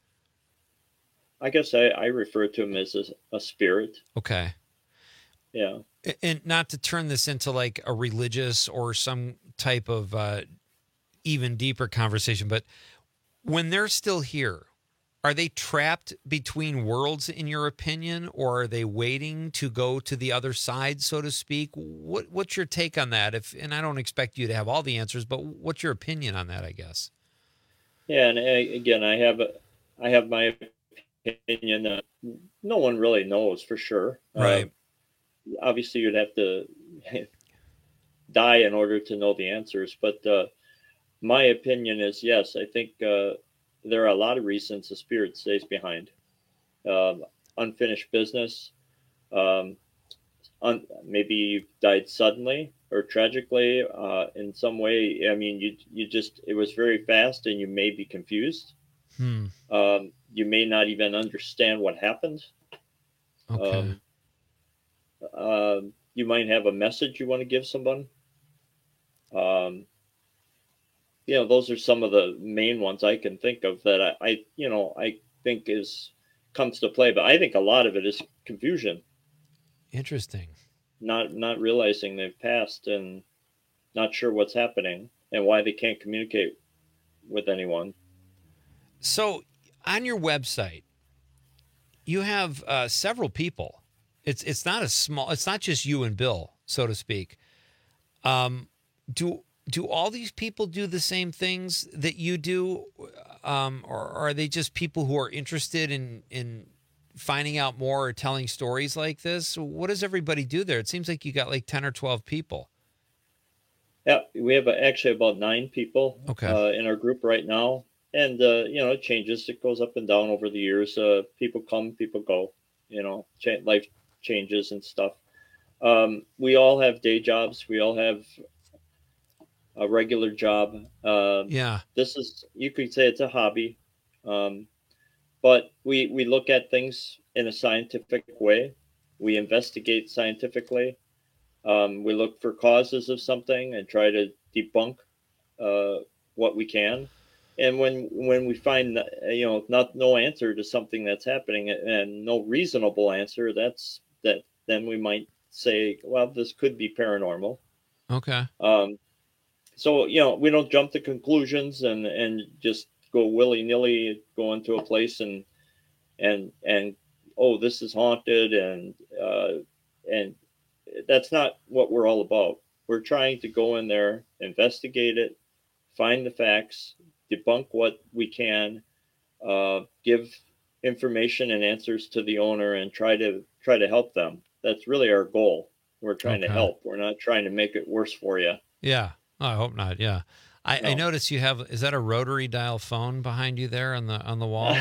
I guess I, I refer to him as a, a spirit. Okay. Yeah. And not to turn this into like a religious or some type of uh, even deeper conversation, but when they're still here, are they trapped between worlds, in your opinion, or are they waiting to go to the other side, so to speak? What What's your take on that? If and I don't expect you to have all the answers, but what's your opinion on that? I guess. Yeah, and I, again, I have a, I have my opinion. Uh, no one really knows for sure. Right. Uh, obviously, you'd have to die in order to know the answers, but uh, my opinion is yes. I think. Uh, There are a lot of reasons the spirit stays behind. Um, unfinished business. Um, un- maybe you died suddenly or tragically uh, in some way. I mean, you you just it was very fast, and you may be confused. Hmm. Um, you may not even understand what happened. Okay. Um, uh, you might have a message you want to give someone. Um, You know, those are some of the main ones I can think of that I, I, you know, I think is comes to play. But I think a lot of it is confusion. Interesting. Not not realizing they've passed and not sure what's happening and why they can't communicate with anyone. So on your website, you have uh, several people. It's it's not a small. It's not just you and Bill, so to speak. Um, do do all these people do the same things that you do, um, or are they just people who are interested in in finding out more or telling stories like this? What does everybody do there? It seems like you got like ten or twelve people. Yeah, we have actually about nine people Okay. uh, in our group right now. And, uh, you know, it changes. It goes up and down over the years. Uh, people come, people go, you know, cha- life changes and stuff. Um, we all have day jobs. We all have a regular job. Uh, Yeah. This is, you could say it's a hobby. Um, but we, we look at things in a scientific way. We investigate scientifically. Um, we look for causes of something and try to debunk uh, what we can. And when when we find you know not no answer to something that's happening and no reasonable answer, that's that then we might say, well, this could be paranormal. Okay. Um, so you know we don't jump to conclusions and and just go willy nilly go into a place and and and oh, this is haunted and uh, and that's not what we're all about. We're trying to go in there, investigate it, find the facts, debunk what we can, uh, give information and answers to the owner, and try to try to help them. That's really our goal. We're trying Okay. to help. We're not trying to make it worse for you. Yeah. Oh, I hope not. Yeah. I, No. I notice you have, is that a rotary dial phone behind you there on the, on the wall?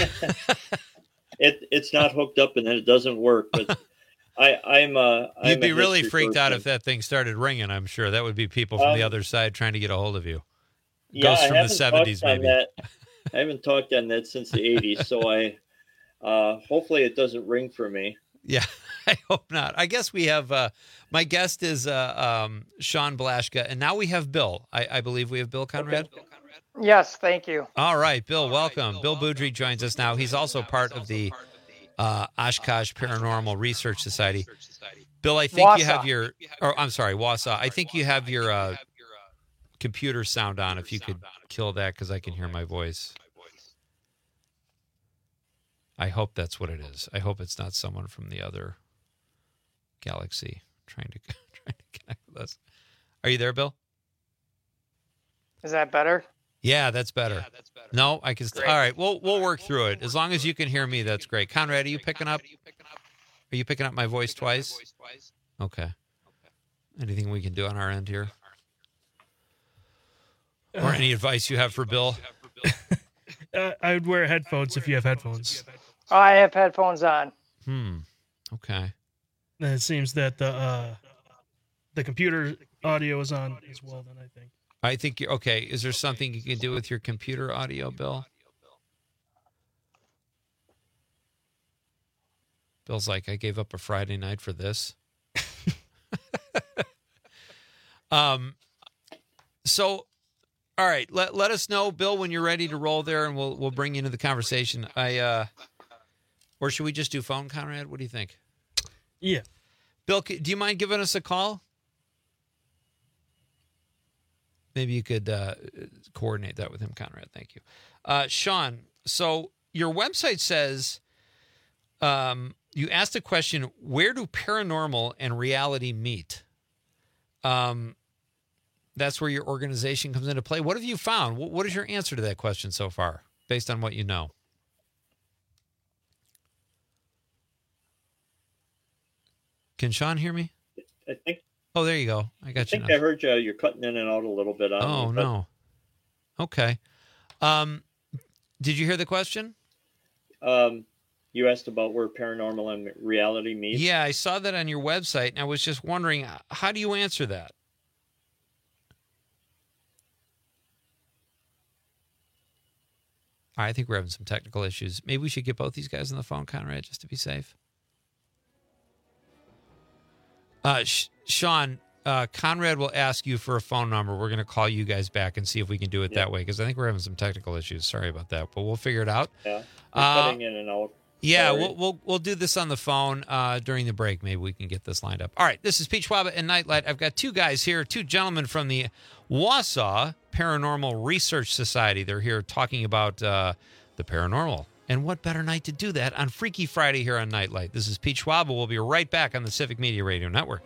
It it's not hooked up and then it doesn't work. But I I'm uh I'm You'd be a really history freaked out person. if that thing started ringing. I'm sure that would be people from the Um, other side trying to get a hold of you. Yeah, Ghosts I from the haven't seventies, talked on maybe. that. I haven't talked on that since the eighties, so I uh hopefully it doesn't ring for me. Yeah, I hope not. I guess we have, uh, my guest is uh, um, Sean Blashka, and now we have Bill. I, I believe we have Bill Conrad. Yes, thank you. All right, Bill, welcome. Bill Boudry joins us now. He's also part of the uh, Oshkosh Paranormal Research Society. Bill, I think you have Wausau. your, or I'm sorry, Wausau. I think you have your uh, computer sound on. If you could kill that, because I can hear my voice. I hope that's what it is. I hope it's not someone from the other galaxy trying to trying to connect with us. Are you there, Bill? Is that better? Yeah, that's better. No, I can. St- all right, we'll we'll work through it. As long as you can hear me, that's great. Conrad, are you picking up? Are you picking up my voice twice? Okay. Anything we can do on our end here? Or any advice you have for Bill? Uh, I would wear headphones if you have headphones. Oh, I have headphones on. Hmm. Okay. And it seems that the uh, the computer audio is on as well. Then I think. I think you're okay. Is there something you can do with your computer audio, Bill? Bill's like, I gave up a Friday night for this. um. So, all right. Let let us know, Bill, when you're ready to roll there, and we'll we'll bring you into the conversation. I uh, or should we just do phone, Conrad? What do you think? Yeah. Bill, c- do you mind giving us a call? Maybe you could uh, coordinate that with him, Conrad. Thank you. Uh, Sean, so your website says um, you asked a question, where do paranormal and reality meet? Um, that's where your organization comes into play. What have you found? What, what is your answer to that question so far, based on what you know? Can Sean hear me? I think. Oh, there you go. I got I you think now. I heard you. You're cutting in and out a little bit. On Oh, me, but, no. Okay. Um, did you hear the question? Um, you asked about where paranormal and reality meet. Yeah, I saw that on your website, and I was just wondering, how do you answer that? All right, I think we're having some technical issues. Maybe we should get both these guys on the phone, Conrad, just to be safe. Uh, Sh- Sean, uh, Conrad will ask you for a phone number. We're going to call you guys back and see if we can do it Yeah. that way, because I think we're having some technical issues. Sorry about that, but we'll figure it out. Yeah. You're Uh, cutting in and out. Yeah, Sorry. we'll, we'll we'll do this on the phone uh, during the break. Maybe we can get this lined up. All right, this is Pete Schwab and Nightlight. I've got two guys here, two gentlemen from the Wausau Paranormal Research Society. They're here talking about uh, the paranormal. And what better night to do that on Freaky Friday here on Nightlight? This is Pete Schwab. We'll be right back on the Civic Media Radio Network.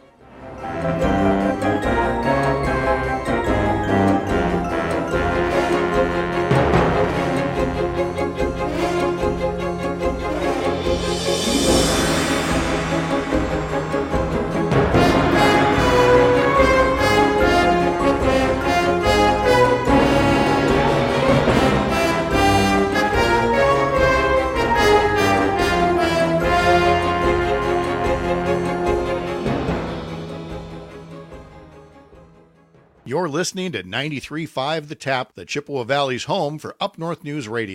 You're listening to ninety-three point five The Tap, the Chippewa Valley's home for Up North News Radio.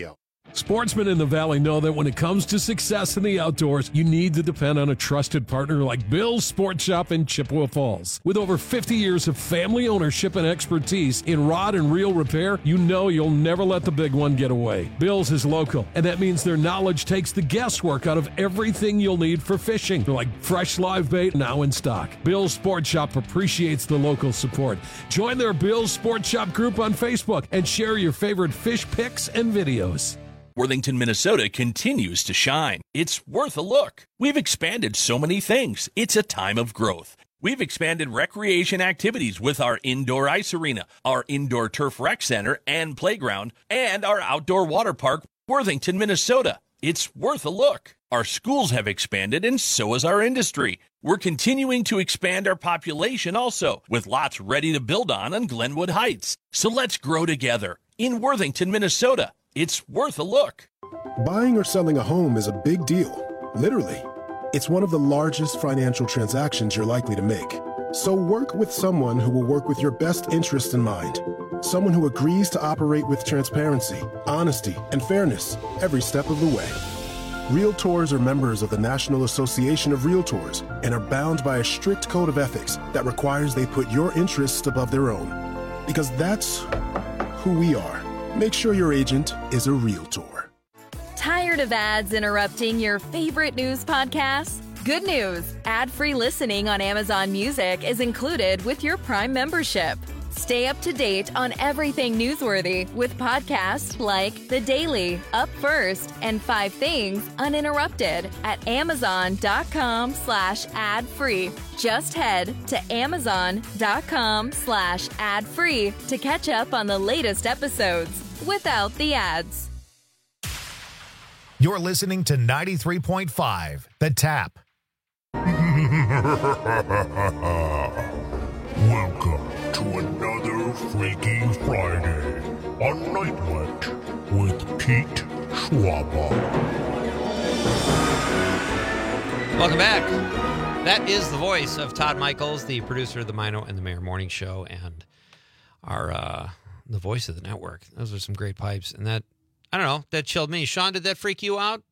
Sportsmen in the Valley know that when it comes to success in the outdoors, you need to depend on a trusted partner like Bill's Sports Shop in Chippewa Falls. With over fifty years of family ownership and expertise in rod and reel repair, you know you'll never let the big one get away. Bill's is local, and that means their knowledge takes the guesswork out of everything you'll need for fishing, like fresh live bait now in stock. Bill's Sports Shop appreciates the local support. Join their Bill's Sports Shop group on Facebook and share your favorite fish pics and videos. Worthington, Minnesota continues to shine. It's worth a look. We've expanded so many things. It's a time of growth. We've expanded recreation activities with our indoor ice arena, our indoor turf rec center and playground, and our outdoor water park, Worthington, Minnesota. It's worth a look. Our schools have expanded, and so has our industry. We're continuing to expand our population also, with lots ready to build on on Glenwood Heights. So let's grow together in Worthington, Minnesota. It's worth a look. Buying or selling a home is a big deal, literally. It's one of the largest financial transactions you're likely to make. So work with someone who will work with your best interests in mind. Someone who agrees to operate with transparency, honesty, and fairness every step of the way. Realtors are members of the National Association of Realtors and are bound by a strict code of ethics that requires they put your interests above their own. Because that's who we are. Make sure your agent is a Realtor. Tired of ads interrupting your favorite news podcasts? Good news! Ad-free listening on Amazon Music is included with your Prime membership. Stay up to date on everything newsworthy with podcasts like The Daily, Up First, and Five Things Uninterrupted at amazon.com slash ad free. Just head to amazon.com slash ad free to catch up on the latest episodes without the ads. You're listening to ninety-three point five, The Tap. Welcome to another Freaky Friday on Nightlight with Pete Schwaba. Welcome back. That is the voice of Todd Michaels, the producer of the Mino and the Mayor Morning Show, and our uh, the voice of the network. Those are some great pipes, and that I don't know that chilled me. Sean, did that freak you out?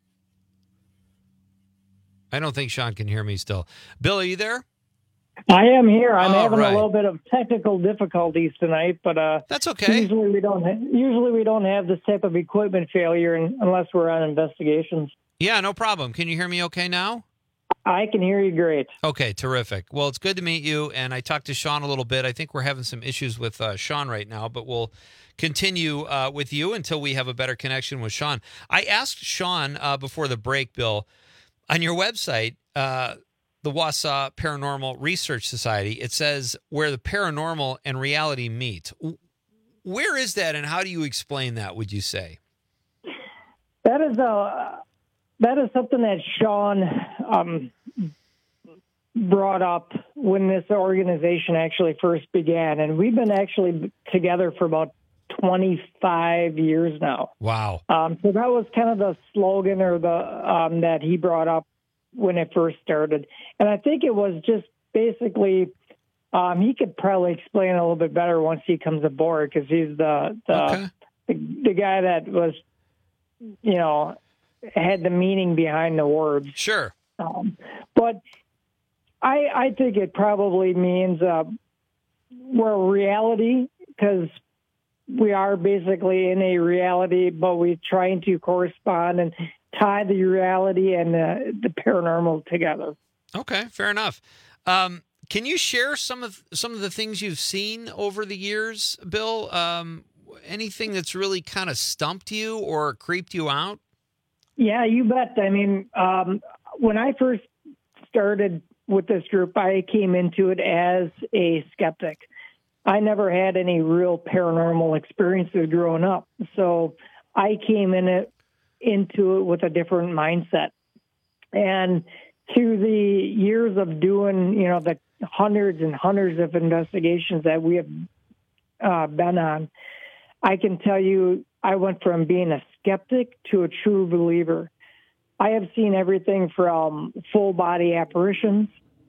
I don't think Sean can hear me still. Bill, are you there? I am here. I'm All having right. a little bit of technical difficulties tonight, but uh, that's okay. Usually we don't. Ha- usually we don't have this type of equipment failure in- unless we're on investigations. Yeah, no problem. Can you hear me okay now? I can hear you great. Okay, terrific. Well, it's good to meet you, and I talked to Sean a little bit. I think we're having some issues with uh, Sean right now, but we'll continue uh, with you until we have a better connection with Sean. I asked Sean uh, before the break, Bill, on your website, uh, the Wausau Paranormal Research Society, it says where the paranormal and reality meet. Where is that, and how do you explain that, would you say? That is a that is something that Sean um, brought up when this organization actually first began, and we've been actually together for about twenty-five years now. Wow. Um, so that was kind of the slogan or the um, that he brought up when it first started. And I think it was just basically, um, he could probably explain a little bit better once he comes aboard, because he's the the, okay. the the guy that was, you know, had the meaning behind the words. Sure. Um, but I I think it probably means uh, we're reality, because we are basically in a reality, but we're trying to correspond and tie the reality and the, the paranormal together. Okay, fair enough. Um, can you share some of some of the things you've seen over the years, Bill? Um, anything that's really kind of stumped you or creeped you out? Yeah, you bet. I mean, um, when I first started with this group, I came into it as a skeptic. I never had any real paranormal experiences growing up, so I came in it into it with a different mindset. And through the years of doing, you know, the hundreds and hundreds of investigations that we have uh, been on, I can tell you I went from being a skeptic to a true believer. I have seen everything from full body apparitions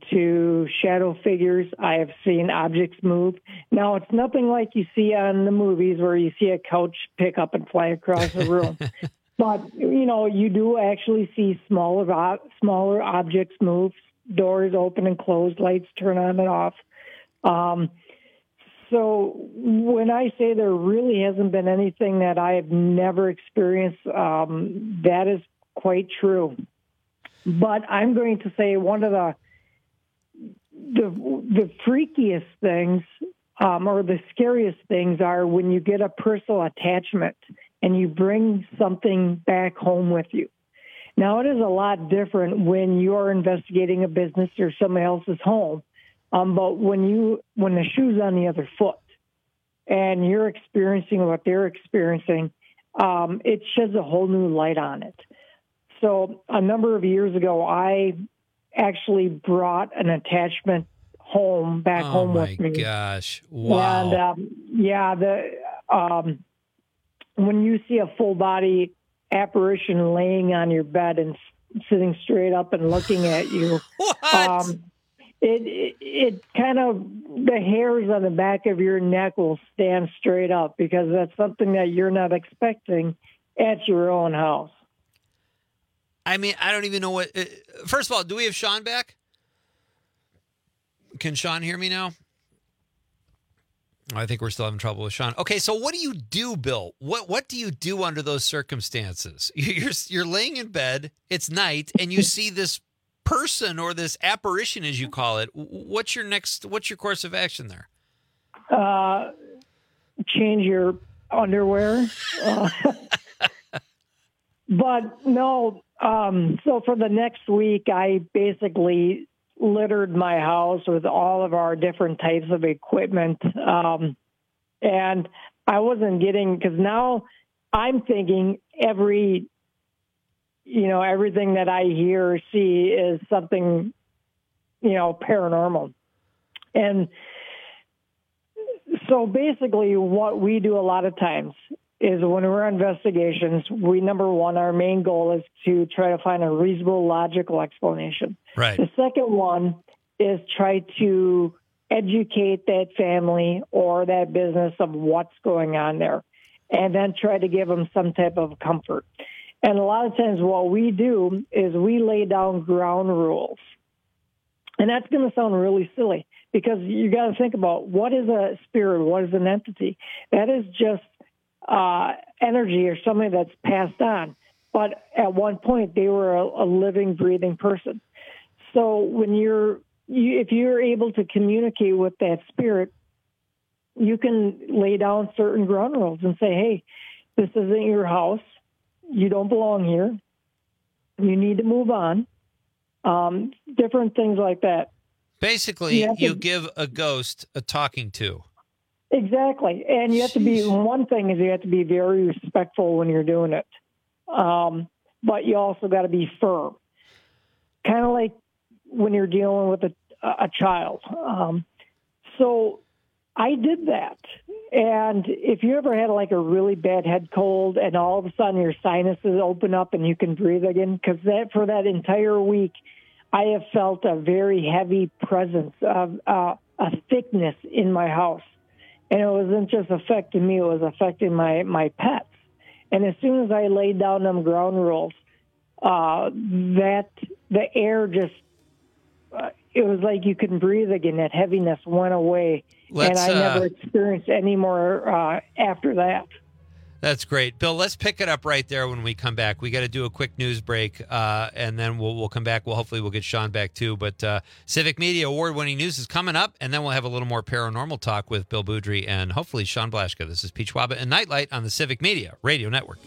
to shadow figures. I have seen objects move. Now, it's nothing like you see on the movies where you see a couch pick up and fly across the room. But, you know, you do actually see smaller smaller objects move, doors open and close, lights turn on and off. Um, so when I say there really hasn't been anything that I have never experienced, um, that is quite true. But I'm going to say one of the the, the freakiest things um, or the scariest things are when you get a personal attachment and you bring something back home with you. Now, it is a lot different when you're investigating a business or somebody else's home, um, but when you when the shoe's on the other foot and you're experiencing what they're experiencing, um, it sheds a whole new light on it. So a number of years ago, I actually brought an attachment home back oh home with me. Oh, my gosh. Wow. And, um, yeah, the um, when you see a full-body apparition laying on your bed and sitting straight up and looking at you, um, it, it, it kind of, the hairs on the back of your neck will stand straight up because that's something that you're not expecting at your own house. I mean, I don't even know what... Uh, first of all, do we have Sean back? Can Sean hear me now? I think we're still having trouble with Sean. Okay, so what do you do, Bill? What what do you do under those circumstances? You're you're laying in bed, it's night, and you see this person or this apparition, as you call it. What's your next? What's your course of action there? Uh, change your underwear. Uh, but no, um, so for the next week, I basically littered my house with all of our different types of equipment. Um, and I wasn't getting, because now I'm thinking every, you know, everything that I hear or see is something, you know, paranormal. And so basically what we do a lot of times is when we're on investigations, we, number one, our main goal is to try to find a reasonable, logical explanation. Right. The second one is try to educate that family or that business of what's going on there, and then try to give them some type of comfort. And a lot of times what we do is we lay down ground rules. And that's going to sound really silly because you got to think about what is a spirit, what is an entity. That is just uh, energy or something that's passed on. But at one point, they were a, a living, breathing person. So when you're, you, if you're able to communicate with that spirit, you can lay down certain ground rules and say, hey, this isn't your house. You don't belong here. You need to move on. Um, different things like that. Basically, you, you to, give a ghost a talking to. Exactly. And you have to be, one thing is you have to be very respectful when you're doing it. Um, but you also got to be firm. Kind of like when you're dealing with a, a child. Um, so I did that. And if you ever had like a really bad head cold and all of a sudden your sinuses open up and you can breathe again, because that for that entire week, I have felt a very heavy presence of uh, a thickness in my house. And it wasn't just affecting me, it was affecting my, my pets. And as soon as I laid down them ground rules, uh, that the air just, uh, it was like you couldn't breathe again. That heaviness went away. Let's, and I uh, never experienced any more uh, after that. That's great. Bill, let's pick it up right there when we come back. We got to do a quick news break, uh, and then we'll we'll come back. Well, hopefully we'll get Sean back too. But uh, Civic Media Award-winning news is coming up, and then we'll have a little more paranormal talk with Bill Boudry and hopefully Sean Blaschka. This is Pete Schwaba and Nightlight on the Civic Media Radio Network.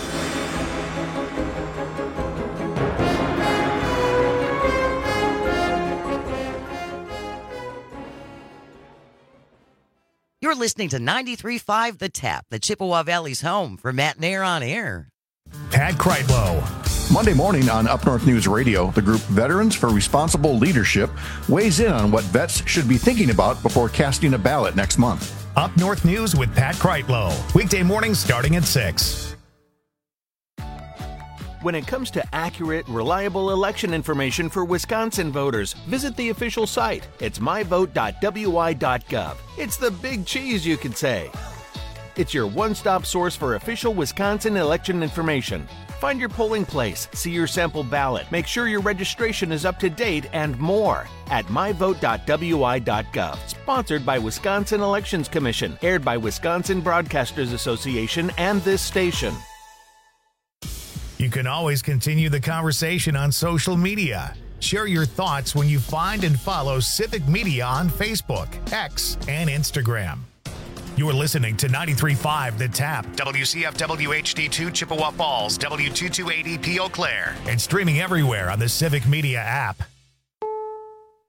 You're listening to ninety-three point five The Tap, the Chippewa Valley's home for Matt Nair on Air. Pat Kreitlow. Monday morning on Up North News Radio, the group Veterans for Responsible Leadership weighs in on what vets should be thinking about before casting a ballot next month. Up North News with Pat Kreitlow. Weekday mornings starting at six. When it comes to accurate, reliable election information for Wisconsin voters, visit the official site. It's my vote dot w i dot gov. It's the big cheese, you could say. It's your one-stop source for official Wisconsin election information. Find your polling place, see your sample ballot, make sure your registration is up to date, and more at my vote dot w i dot gov. Sponsored by Wisconsin Elections Commission, aired by Wisconsin Broadcasters Association and this station. You can always continue the conversation on social media. Share your thoughts when you find and follow Civic Media on Facebook, X, and Instagram. You're listening to ninety-three point five The Tap, W C F W H D two Chippewa Falls, W two two eight zero P Eau Claire, and streaming everywhere on the Civic Media app.